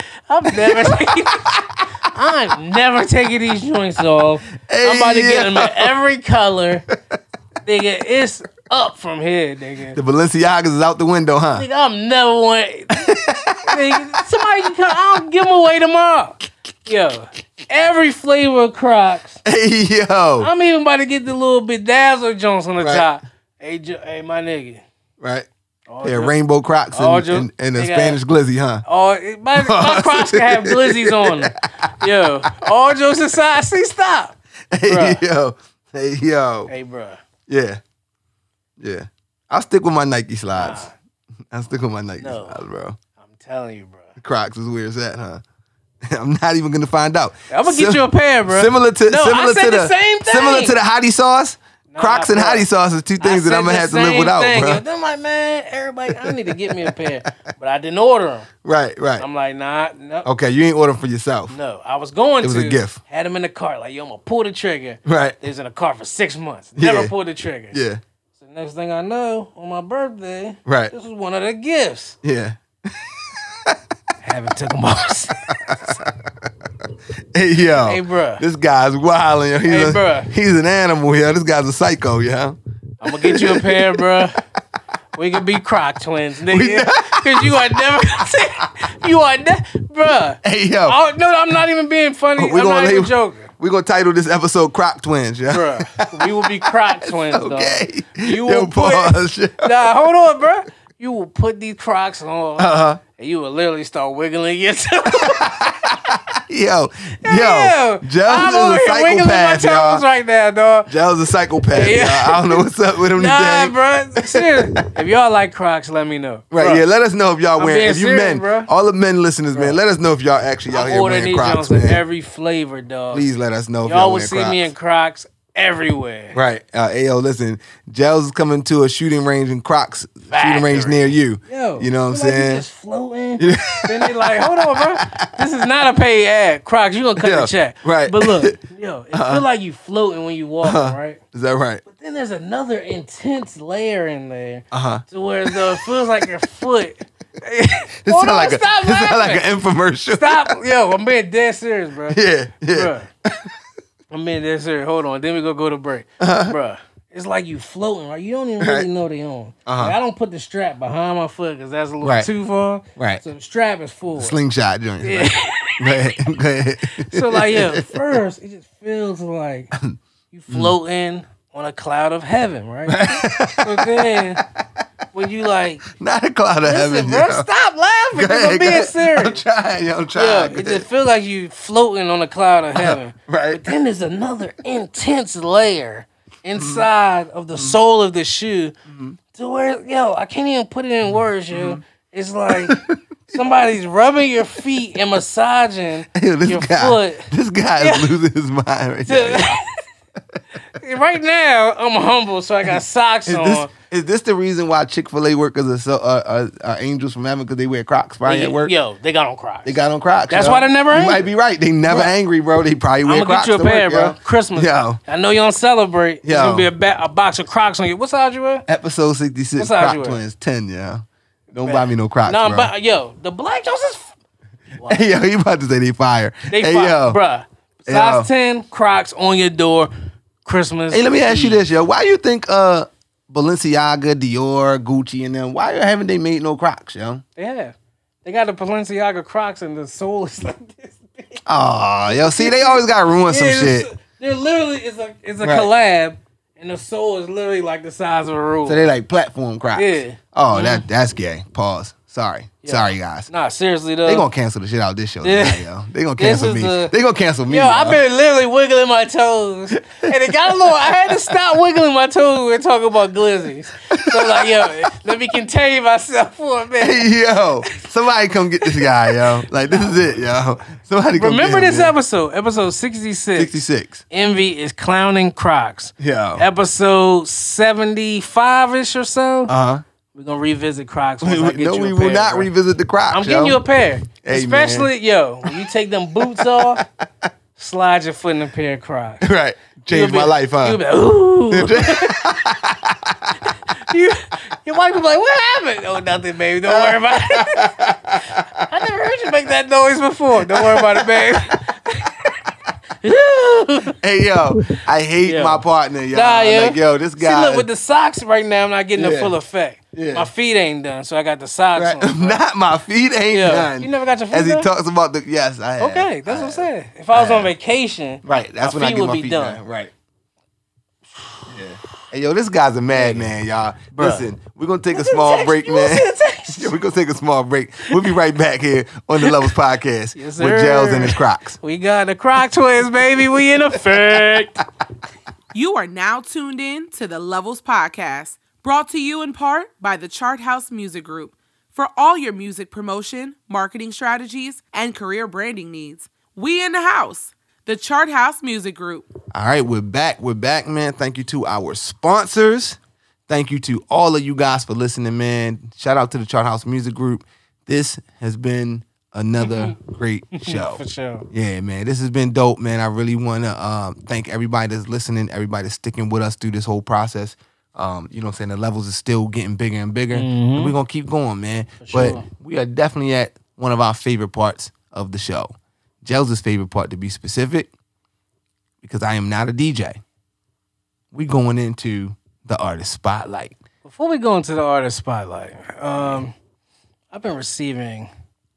Speaker 3: taking these joints off.
Speaker 2: Hey,
Speaker 3: I'm about to get them
Speaker 2: yo.
Speaker 3: in every color. Nigga, it's up from here, nigga.
Speaker 2: The Balenciagas is out the window, huh?
Speaker 3: Nigga, I'm never want. Nigga, somebody can come. I'll give them away tomorrow. Yo, every flavor of Crocs.
Speaker 2: Hey, yo.
Speaker 3: I'm even about to get the little bedazzled Jones on the
Speaker 2: Right.
Speaker 3: top. Hey, my nigga.
Speaker 2: Right.
Speaker 3: All
Speaker 2: Yeah,
Speaker 3: jokes-
Speaker 2: rainbow Crocs
Speaker 3: all
Speaker 2: and
Speaker 3: jokes-
Speaker 2: a
Speaker 3: nigga,
Speaker 2: Spanish glizzy, huh?
Speaker 3: my Crocs can have glizzies on them. Yo, all jokes aside, see, stop.
Speaker 2: Hey,
Speaker 3: Bruh.
Speaker 2: yo. Hey, yo.
Speaker 3: Hey, bro.
Speaker 2: Yeah. Yeah. I'll stick with my Nike slides. I'll stick with my Nike
Speaker 3: No.
Speaker 2: slides, bro.
Speaker 3: I'm telling you, bro.
Speaker 2: Crocs is where it's at, huh? I'm not even gonna find out.
Speaker 3: I'm gonna get you a pair, bro.
Speaker 2: Similar to
Speaker 3: No, I
Speaker 2: similar
Speaker 3: said
Speaker 2: to
Speaker 3: the same thing.
Speaker 2: Similar to the hottie sauce.
Speaker 3: Nah,
Speaker 2: Crocs and
Speaker 3: bro.
Speaker 2: hottie sauce is two things that I'm gonna have to live without, bro.
Speaker 3: I'm like, man, everybody, I need to get me a pair, but I didn't order them.
Speaker 2: Right.
Speaker 3: I'm like, nah, no,
Speaker 2: Okay, you ain't ordering for yourself.
Speaker 3: no. I was going
Speaker 2: It was
Speaker 3: to.
Speaker 2: a gift.
Speaker 3: Had them in the cart, like, yo, I'm gonna pull the trigger.
Speaker 2: Right.
Speaker 3: They was in the car for 6 months. Never
Speaker 2: Yeah.
Speaker 3: pulled the trigger.
Speaker 2: Yeah.
Speaker 3: So next thing I know, on my birthday,
Speaker 2: Right.
Speaker 3: this was one of the gifts.
Speaker 2: Yeah.
Speaker 3: Haven't took them off.
Speaker 2: Hey, yo.
Speaker 3: Hey, bruh.
Speaker 2: This guy's wilding, yo.
Speaker 3: Hey, bruh.
Speaker 2: He's an animal, yo. This guy's a psycho, yo.
Speaker 3: I'm gonna get you a pair, bro. We can be Croc twins, nigga. Cause you are never, bruh.
Speaker 2: Hey, yo.
Speaker 3: Oh, no, I'm not even being funny.
Speaker 2: We
Speaker 3: I'm not even
Speaker 2: label-
Speaker 3: joking.
Speaker 2: We're gonna title this episode Croc Twins, yeah.
Speaker 3: Bruh, we will be Croc twins,
Speaker 2: Okay.
Speaker 3: dog. You
Speaker 2: Yo,
Speaker 3: will put,
Speaker 2: pause.
Speaker 3: nah, hold on, bruh. You will put these Crocs on,
Speaker 2: Uh-huh.
Speaker 3: and you will literally start wiggling yourself.
Speaker 2: Yo,
Speaker 3: I'm
Speaker 2: Gels
Speaker 3: over
Speaker 2: is a
Speaker 3: here wiggling my
Speaker 2: psychopath,
Speaker 3: toes
Speaker 2: y'all.
Speaker 3: right now, dog.
Speaker 2: Gels a psychopath,
Speaker 3: Yeah.
Speaker 2: y'all. I don't know what's up with him
Speaker 3: Nah,
Speaker 2: today.
Speaker 3: bro. Seriously. If y'all like Crocs, let me know.
Speaker 2: Right,
Speaker 3: Bruh,
Speaker 2: yeah, let us know if y'all
Speaker 3: I'm
Speaker 2: wearing,
Speaker 3: being
Speaker 2: if you
Speaker 3: serious,
Speaker 2: men,
Speaker 3: bro.
Speaker 2: all the men listeners, man, let us know if y'all actually out
Speaker 3: I'm
Speaker 2: here
Speaker 3: ordering
Speaker 2: wearing
Speaker 3: these
Speaker 2: Crocs,
Speaker 3: Jones in
Speaker 2: man.
Speaker 3: every flavor, dog.
Speaker 2: Please let us know if
Speaker 3: Y'all
Speaker 2: y'all
Speaker 3: will
Speaker 2: wearing
Speaker 3: see
Speaker 2: Crocs.
Speaker 3: me in Crocs everywhere.
Speaker 2: Right. Ayo, listen, Gels is coming to a shooting range in Crocs shooting range
Speaker 3: Factory.
Speaker 2: near you.
Speaker 3: Yo,
Speaker 2: you know what I'm
Speaker 3: feel like you
Speaker 2: saying?
Speaker 3: just floating. mean? Then they like, hold on, bro. This is not a paid ad. Crocs, you gonna cut the check.
Speaker 2: Right.
Speaker 3: But look, it feel like you floating when you walking, right?
Speaker 2: Is that right?
Speaker 3: But then there's another intense layer in there.
Speaker 2: Uh-huh.
Speaker 3: To where it feels like your foot.
Speaker 2: It sound like an infomercial.
Speaker 3: Stop. Yo, I'm being dead serious, bro.
Speaker 2: Yeah.
Speaker 3: Bruh. I'm being dead serious. Hold on. Then we go to break. Bruh. It's like you floating, right? You don't even really know they on. Like, I don't put the strap behind my foot because that's a little too far.
Speaker 2: Right.
Speaker 3: So the strap is full.
Speaker 2: Slingshot joint.
Speaker 3: Yeah.
Speaker 2: Right. Go ahead.
Speaker 3: So like, first it just feels like you floating on a cloud of heaven, right? So then when you like,
Speaker 2: not a cloud of heaven,
Speaker 3: bro, stop laughing because I'm being serious.
Speaker 2: I'm trying.
Speaker 3: Yeah, it just feels like you floating on a cloud of heaven.
Speaker 2: Right.
Speaker 3: But then there's another intense layer inside of the sole of the shoe to where, I can't even put it in words, It's like somebody's rubbing your feet and massaging your foot.
Speaker 2: This guy is losing his mind right now.
Speaker 3: Right now, I'm humble, so I got socks on.
Speaker 2: Is this the reason why Chick-fil-A workers are angels from heaven because they wear Crocs probably at work?
Speaker 3: Yo, they got on Crocs.
Speaker 2: They got on Crocs.
Speaker 3: That's why they're never angry.
Speaker 2: You might be right. They never angry, bro. They probably wear Crocs.
Speaker 3: I'm gonna get you a pair,
Speaker 2: work,
Speaker 3: bro. Christmas.
Speaker 2: Yo.
Speaker 3: I know you don't celebrate. There's gonna be a box of Crocs on you. What size you wear?
Speaker 2: Episode 66, Croc Twins 10, Don't buy me no Crocs, bro.
Speaker 3: But the Black Jones is...
Speaker 2: Hey, yo, you about to say they fire.
Speaker 3: Yo. Bruh. Size 10 Crocs on your door. Christmas.
Speaker 2: Hey, let me ask you this, yo. Why you think Balenciaga, Dior, Gucci, and them, why haven't they made no Crocs, yo?
Speaker 3: They have. They got the Balenciaga Crocs and the sole is like this big.
Speaker 2: Oh, yo, see, they always got to ruin some shit.
Speaker 3: They're literally, it's a collab, and the sole is literally like the size of a ruler.
Speaker 2: So they like platform Crocs.
Speaker 3: Yeah.
Speaker 2: Oh, that's gay. Pause. Sorry.
Speaker 3: Yeah.
Speaker 2: Sorry, guys.
Speaker 3: Nah, seriously, though.
Speaker 2: They gonna cancel the shit out of this show
Speaker 3: Yeah.
Speaker 2: today, yo. They gonna cancel me. They gonna cancel me,
Speaker 3: Yo, I've been literally wiggling my toes. And it got a little, I had to stop wiggling my toes when we were talking about glizzies. So like, let me contain myself for a minute.
Speaker 2: Hey, yo, somebody come get this guy, yo. Like, this is it, yo. Somebody come
Speaker 3: Remember
Speaker 2: get him,
Speaker 3: this
Speaker 2: man.
Speaker 3: episode 66.
Speaker 2: 66.
Speaker 3: Envy is clowning Crocs.
Speaker 2: Yo.
Speaker 3: Episode 75-ish or so.
Speaker 2: Uh-huh.
Speaker 3: We're going to revisit Crocs once I get you a pair.
Speaker 2: No, we will not revisit the Crocs,
Speaker 3: I'm getting you a pair.
Speaker 2: Hey,
Speaker 3: especially, when you take them boots off, slide your foot in a pair of Crocs.
Speaker 2: Right. Changed my life, huh?
Speaker 3: You'll be like, ooh. Your wife will be like, what happened? Oh, nothing, baby. Don't worry about it. I never heard you make that noise before. Don't worry about it, babe.
Speaker 2: Hey, yo, I hate my partner, yo.
Speaker 3: Nah,
Speaker 2: Like, yo, this guy.
Speaker 3: See, look, with the socks right now, I'm not getting the full effect.
Speaker 2: Yeah.
Speaker 3: My feet ain't done, so I got the socks on. Right?
Speaker 2: Not my feet ain't done.
Speaker 3: You never got your feet
Speaker 2: As
Speaker 3: done?
Speaker 2: he talks about the, yes, I have.
Speaker 3: Okay, that's what I'm saying. If I was on vacation,
Speaker 2: right, that's when I get my feet done. Right. Yeah. Hey, yo, this guy's a madman, y'all.
Speaker 3: Bruh.
Speaker 2: Listen, we're going to take a small break, man. Yeah, we're going to take a small break. We'll be right back here on the Levels Podcast
Speaker 3: Yes,
Speaker 2: with Gels and his Crocs.
Speaker 3: We got the Croc Twins, baby. We in effect.
Speaker 4: You are now tuned in to the Levels Podcast, brought to you in part by the Chart House Music Group. For all your music promotion, marketing strategies, and career branding needs, we in the house. The Chart House Music Group.
Speaker 2: All right, we're back. We're back, man. Thank you to our sponsors. Thank you to all of you guys for listening, man. Shout out to the Chart House Music Group. This has been another great show.
Speaker 3: For sure.
Speaker 2: Yeah, man. This has been dope, man. I really want to thank everybody that's listening, everybody that's sticking with us through this whole process. You know what I'm saying? The levels is still getting bigger and bigger. And we're going to keep going, man. But we are definitely at one of our favorite parts of the show. Gels' favorite part, to be specific, because I am not a DJ. We going into the artist spotlight.
Speaker 3: Before we go into the artist spotlight, I've been receiving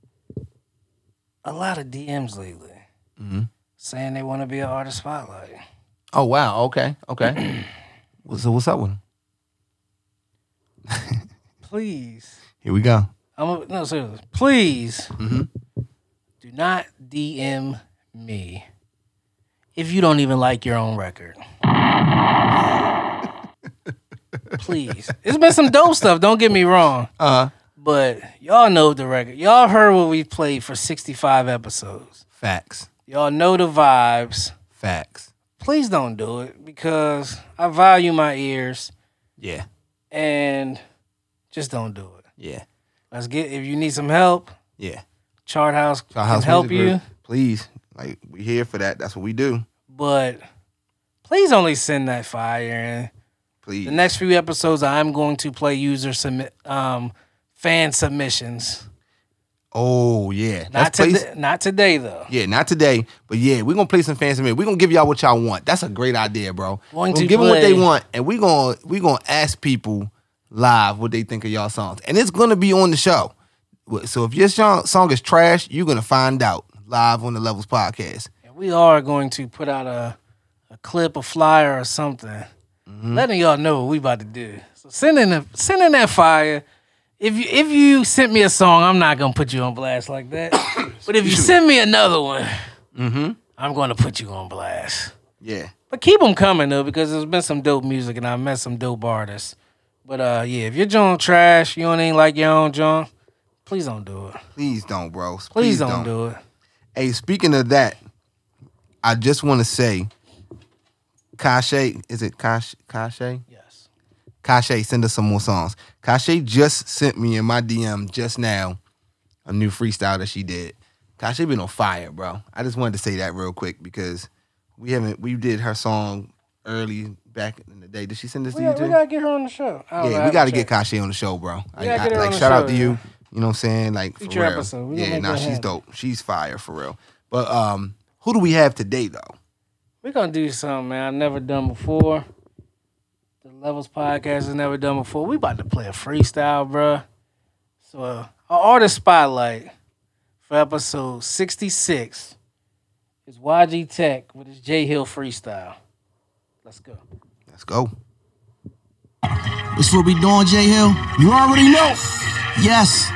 Speaker 3: a lot of DMs lately saying they want to be an artist spotlight.
Speaker 2: Oh, wow. Okay. So what's up with them?
Speaker 3: Please.
Speaker 2: Here we go.
Speaker 3: No, seriously. Please do not DM me if you don't even like your own record. Please. It's been some dope stuff, don't get me wrong. But y'all know the record. Y'all heard what we played for 65 episodes.
Speaker 2: Facts.
Speaker 3: Y'all know the vibes.
Speaker 2: Facts.
Speaker 3: Please don't do it because I value my ears
Speaker 2: Yeah.
Speaker 3: and just don't do it.
Speaker 2: Yeah.
Speaker 3: If you need some help,
Speaker 2: Yeah.
Speaker 3: Chart House
Speaker 2: Our
Speaker 3: can
Speaker 2: house
Speaker 3: help
Speaker 2: music
Speaker 3: you.
Speaker 2: group, please. Like, we here for that. That's what we do.
Speaker 3: But please only send that fire. And
Speaker 2: Please.
Speaker 3: the next few episodes, I'm going to play fan submissions.
Speaker 2: Oh, yeah.
Speaker 3: Not today, though.
Speaker 2: Yeah, not today. But yeah, we're going to play some fans. We're going to give y'all what y'all want. That's a great idea, bro. We're
Speaker 3: Going to
Speaker 2: give them what
Speaker 3: play-
Speaker 2: they want. And we're gonna ask people live what they think of y'all songs. And it's going to be on the show. So if your song is trash, you're going to find out live on the Levels Podcast.
Speaker 3: And we are going to put out a clip, a flyer, or something, letting y'all know what we about to do. So send in that fire. If you sent me a song, I'm not gonna put you on blast like that. But if you send me another one, I'm gonna put you on blast.
Speaker 2: Yeah.
Speaker 3: But keep them coming though, because there's been some dope music and I met some dope artists. But yeah, if your joint trash, you ain't like your own joint, please don't do it.
Speaker 2: Please don't, bro.
Speaker 3: Please don't do it.
Speaker 2: Hey, speaking of that, I just want to say, Kashay, is it Kashay?
Speaker 3: Yes.
Speaker 2: Kashay, send us some more songs. Kashay just sent me in my DM just now a new freestyle that she did. Kashay been on fire, bro. I just wanted to say that real quick because we did her song early back in the day. Did she send this to you too?
Speaker 3: We gotta get her on the show.
Speaker 2: Yeah, we gotta get Kashay on the show, bro.
Speaker 3: gotta get her on the
Speaker 2: shout out
Speaker 3: show,
Speaker 2: to you.
Speaker 3: yeah.
Speaker 2: You know what I'm saying? Like,
Speaker 3: Future
Speaker 2: for real.
Speaker 3: episode. We gonna
Speaker 2: Yeah,
Speaker 3: make
Speaker 2: nah,
Speaker 3: that
Speaker 2: she's
Speaker 3: happen.
Speaker 2: dope. She's fire for real. But who do we have today though?
Speaker 3: We're gonna do something, man, I've never done before. The Levels Podcast has never done before. We about to play a freestyle, bruh. So our artist spotlight for episode 66 is YG Tech with his J Hill freestyle. Let's go.
Speaker 2: Let's go.
Speaker 5: This what we doing, J Hill? You already know. Yes.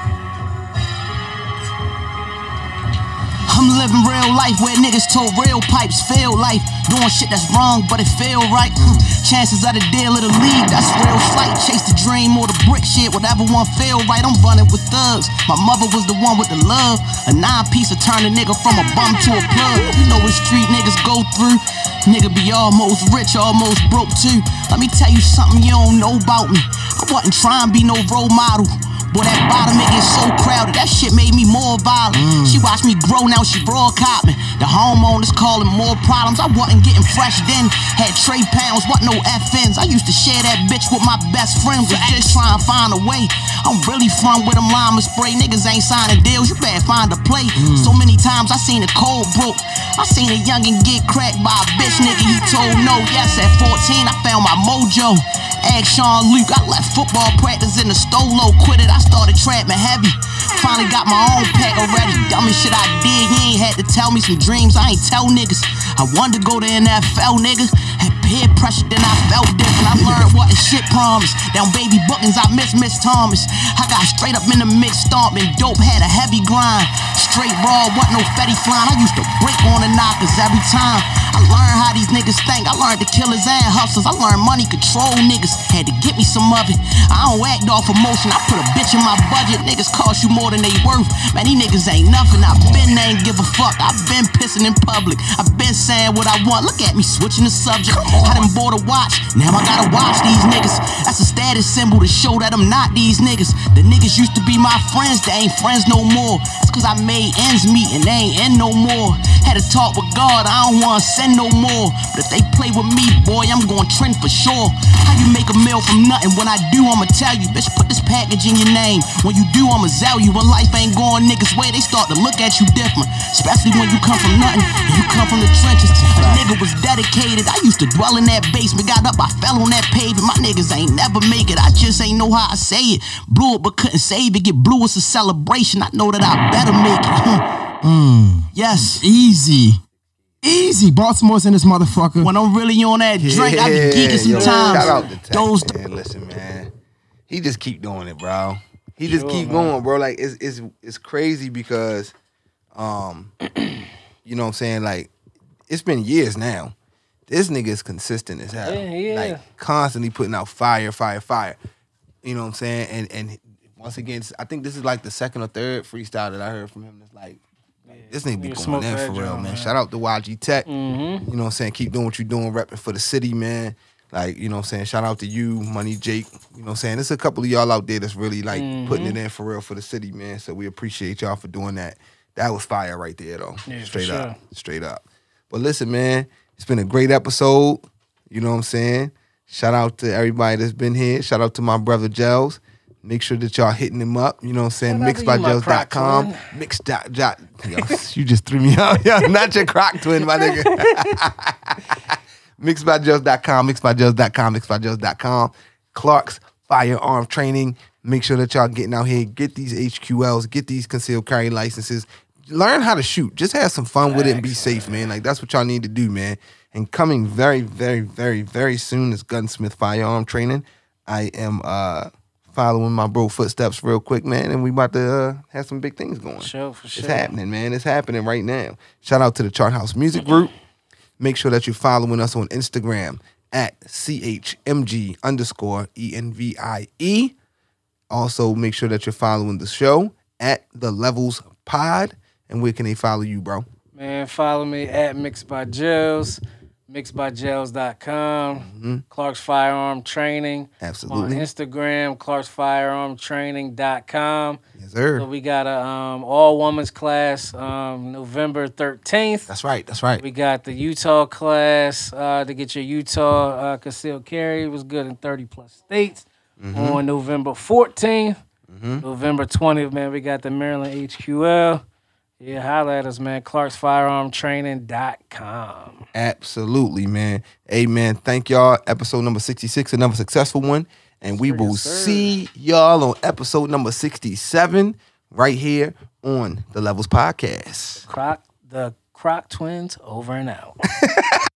Speaker 5: I'm living real life where niggas told real pipes feel life. Doing shit that's wrong, but it feel right. Chances of the deal of the league, that's real slight. Chase the dream or the brick shit, whatever one feel right. I'm running with thugs. My mother was the one with the love. A 9-piece will turn a nigga from a bum to a plug. You know what street niggas go through. Nigga be almost rich, almost broke too. Let me tell you something you don't know about me. I wasn't trying to be no role model. Boy, that bottom it gets so crowded, that shit made me more violent. She watched me grow, now she broadcast me. The homeowners calling more problems. I wasn't getting fresh then. Had trade pounds, wasn't no FNs. I used to share that bitch with my best friends. Was just trying to find a way. I'm really from where them llama spray. Niggas ain't signing deals, you better find a play. So many times I seen a cold broke. I seen a youngin' get cracked by a bitch nigga, he told no. Yes, at 14 I found my mojo. Ask Sean Luke, I left football practice in the stolo, quit it, I started trapping heavy. Finally got my own pack already. Dumbest shit I did, you ain't had to tell me some dreams I ain't tell niggas. I wanted to go to NFL, nigga. Had peer pressure, then I felt different. I learned what is shit promise. Down baby bookings, I miss Thomas. I got straight up in the mix, stomping dope, had a heavy grind. Straight raw, wasn't no fetty flying. I used to break on the knockers every time. I learned how these niggas think. I learned the killers and hustlers. I learned money control niggas. Had to get me some of it. I don't act off emotion. I put a bitch in my budget. Niggas cost you more than they worth. Man, these niggas ain't nothing. I been they ain't give a fuck. I been pissing in public. I been saying what I want. Look at me switching the subject. I done bought a watch. Now I gotta watch these niggas. That's a status symbol to show that I'm not these niggas. The niggas used to be my friends. They ain't friends no more. That's cause I made ends meet and they ain't in no more. Had to talk with God. I don't wanna send no more. But if they play with me, boy, I'm going trend for sure. How you make a meal from nothing? When I do, I'ma tell you, bitch, put this package in your name. When you do, I'ma sell you. When life ain't going niggas' way, they start to look at you different. Especially when you come from nothing and you come from the trenches. A nigga was dedicated. I used to dwell in that basement. Got up, I fell on that pavement. My niggas ain't never make it. I just ain't know how I say it. Blew it but couldn't save it. Get blue, it's a celebration. I know that I better make it. Yes.
Speaker 6: Easy. Baltimore's in this motherfucker.
Speaker 5: When I'm really on that drink, I be geeking sometimes.
Speaker 2: Shout out to Tech,
Speaker 5: Those
Speaker 2: man. Listen, man. He just keep doing it, bro. He just keep going, bro. Like it's crazy because you know what I'm saying? Like, it's been years now. This nigga is consistent as hell.
Speaker 3: Yeah.
Speaker 2: Like, constantly putting out fire. You know what I'm saying? And once again, I think this is like the second or third freestyle that I heard from him. It's like, this nigga be
Speaker 3: You
Speaker 2: going
Speaker 3: smoke
Speaker 2: in
Speaker 3: that
Speaker 2: for real,
Speaker 3: joint,
Speaker 2: man.
Speaker 3: man.
Speaker 2: Shout out to YG Tech. You know what I'm saying? Keep doing what you're doing, repping for the city, man. Like, you know what I'm saying? Shout out to you, Money Jake. You know what I'm saying? There's a couple of y'all out there that's really like putting it in for real for the city, man. So we appreciate y'all for doing that. That was fire right there, though.
Speaker 3: Yeah,
Speaker 2: Straight
Speaker 3: for
Speaker 2: up.
Speaker 3: sure.
Speaker 2: Straight up. But listen, man, it's been a great episode. You know what I'm saying? Shout out to everybody that's been here. Shout out to my brother Gels. Make sure that y'all hitting him up. You know what I'm saying?
Speaker 3: Shout out to you, my
Speaker 2: Mixedbygels.com.
Speaker 3: crock
Speaker 2: Yo, you just threw me out. Yo, not your crock twin, my nigga. Mixedbygels.com, mixedbygels.com. Clark's Firearm Training. Make sure that y'all getting out here. Get these HQLs. Get these concealed carry licenses. Learn how to shoot. Just have some fun with it and be safe, man. Like, that's what y'all need to do, man. And coming very, very, very, very soon is Gunsmith Firearm Training. I am following my bro footsteps real quick, man, and we about to have some big things going.
Speaker 3: For sure.
Speaker 2: It's happening, man. It's happening right now. Shout out to the Chart House Music Group. Make sure that you're following us on Instagram at CHMG_ENVIE. Also, make sure that you're following the show at The Levels Pod. And where can they follow you, bro?
Speaker 3: Man, follow me at Mixed by Gels, mixedbygels.com, Clark's Firearm Training.
Speaker 2: Absolutely.
Speaker 3: On Instagram, clarksfirearmtraining.com.
Speaker 2: Yes, sir.
Speaker 3: So we got a all-women's class November 13th.
Speaker 2: That's right. That's right.
Speaker 3: We got the Utah class to get your Utah concealed carry. It was good in 30-plus states. On November 14th. November 20th, man, we got the Maryland HQL. Yeah, holla at us, man. clarksfirearmtraining.com.
Speaker 2: Absolutely, man. Hey, man, thank y'all. Episode number 66, another successful one. And we will see y'all on episode number 67 right here on the Levels Podcast.
Speaker 3: The Croc Twins over and out.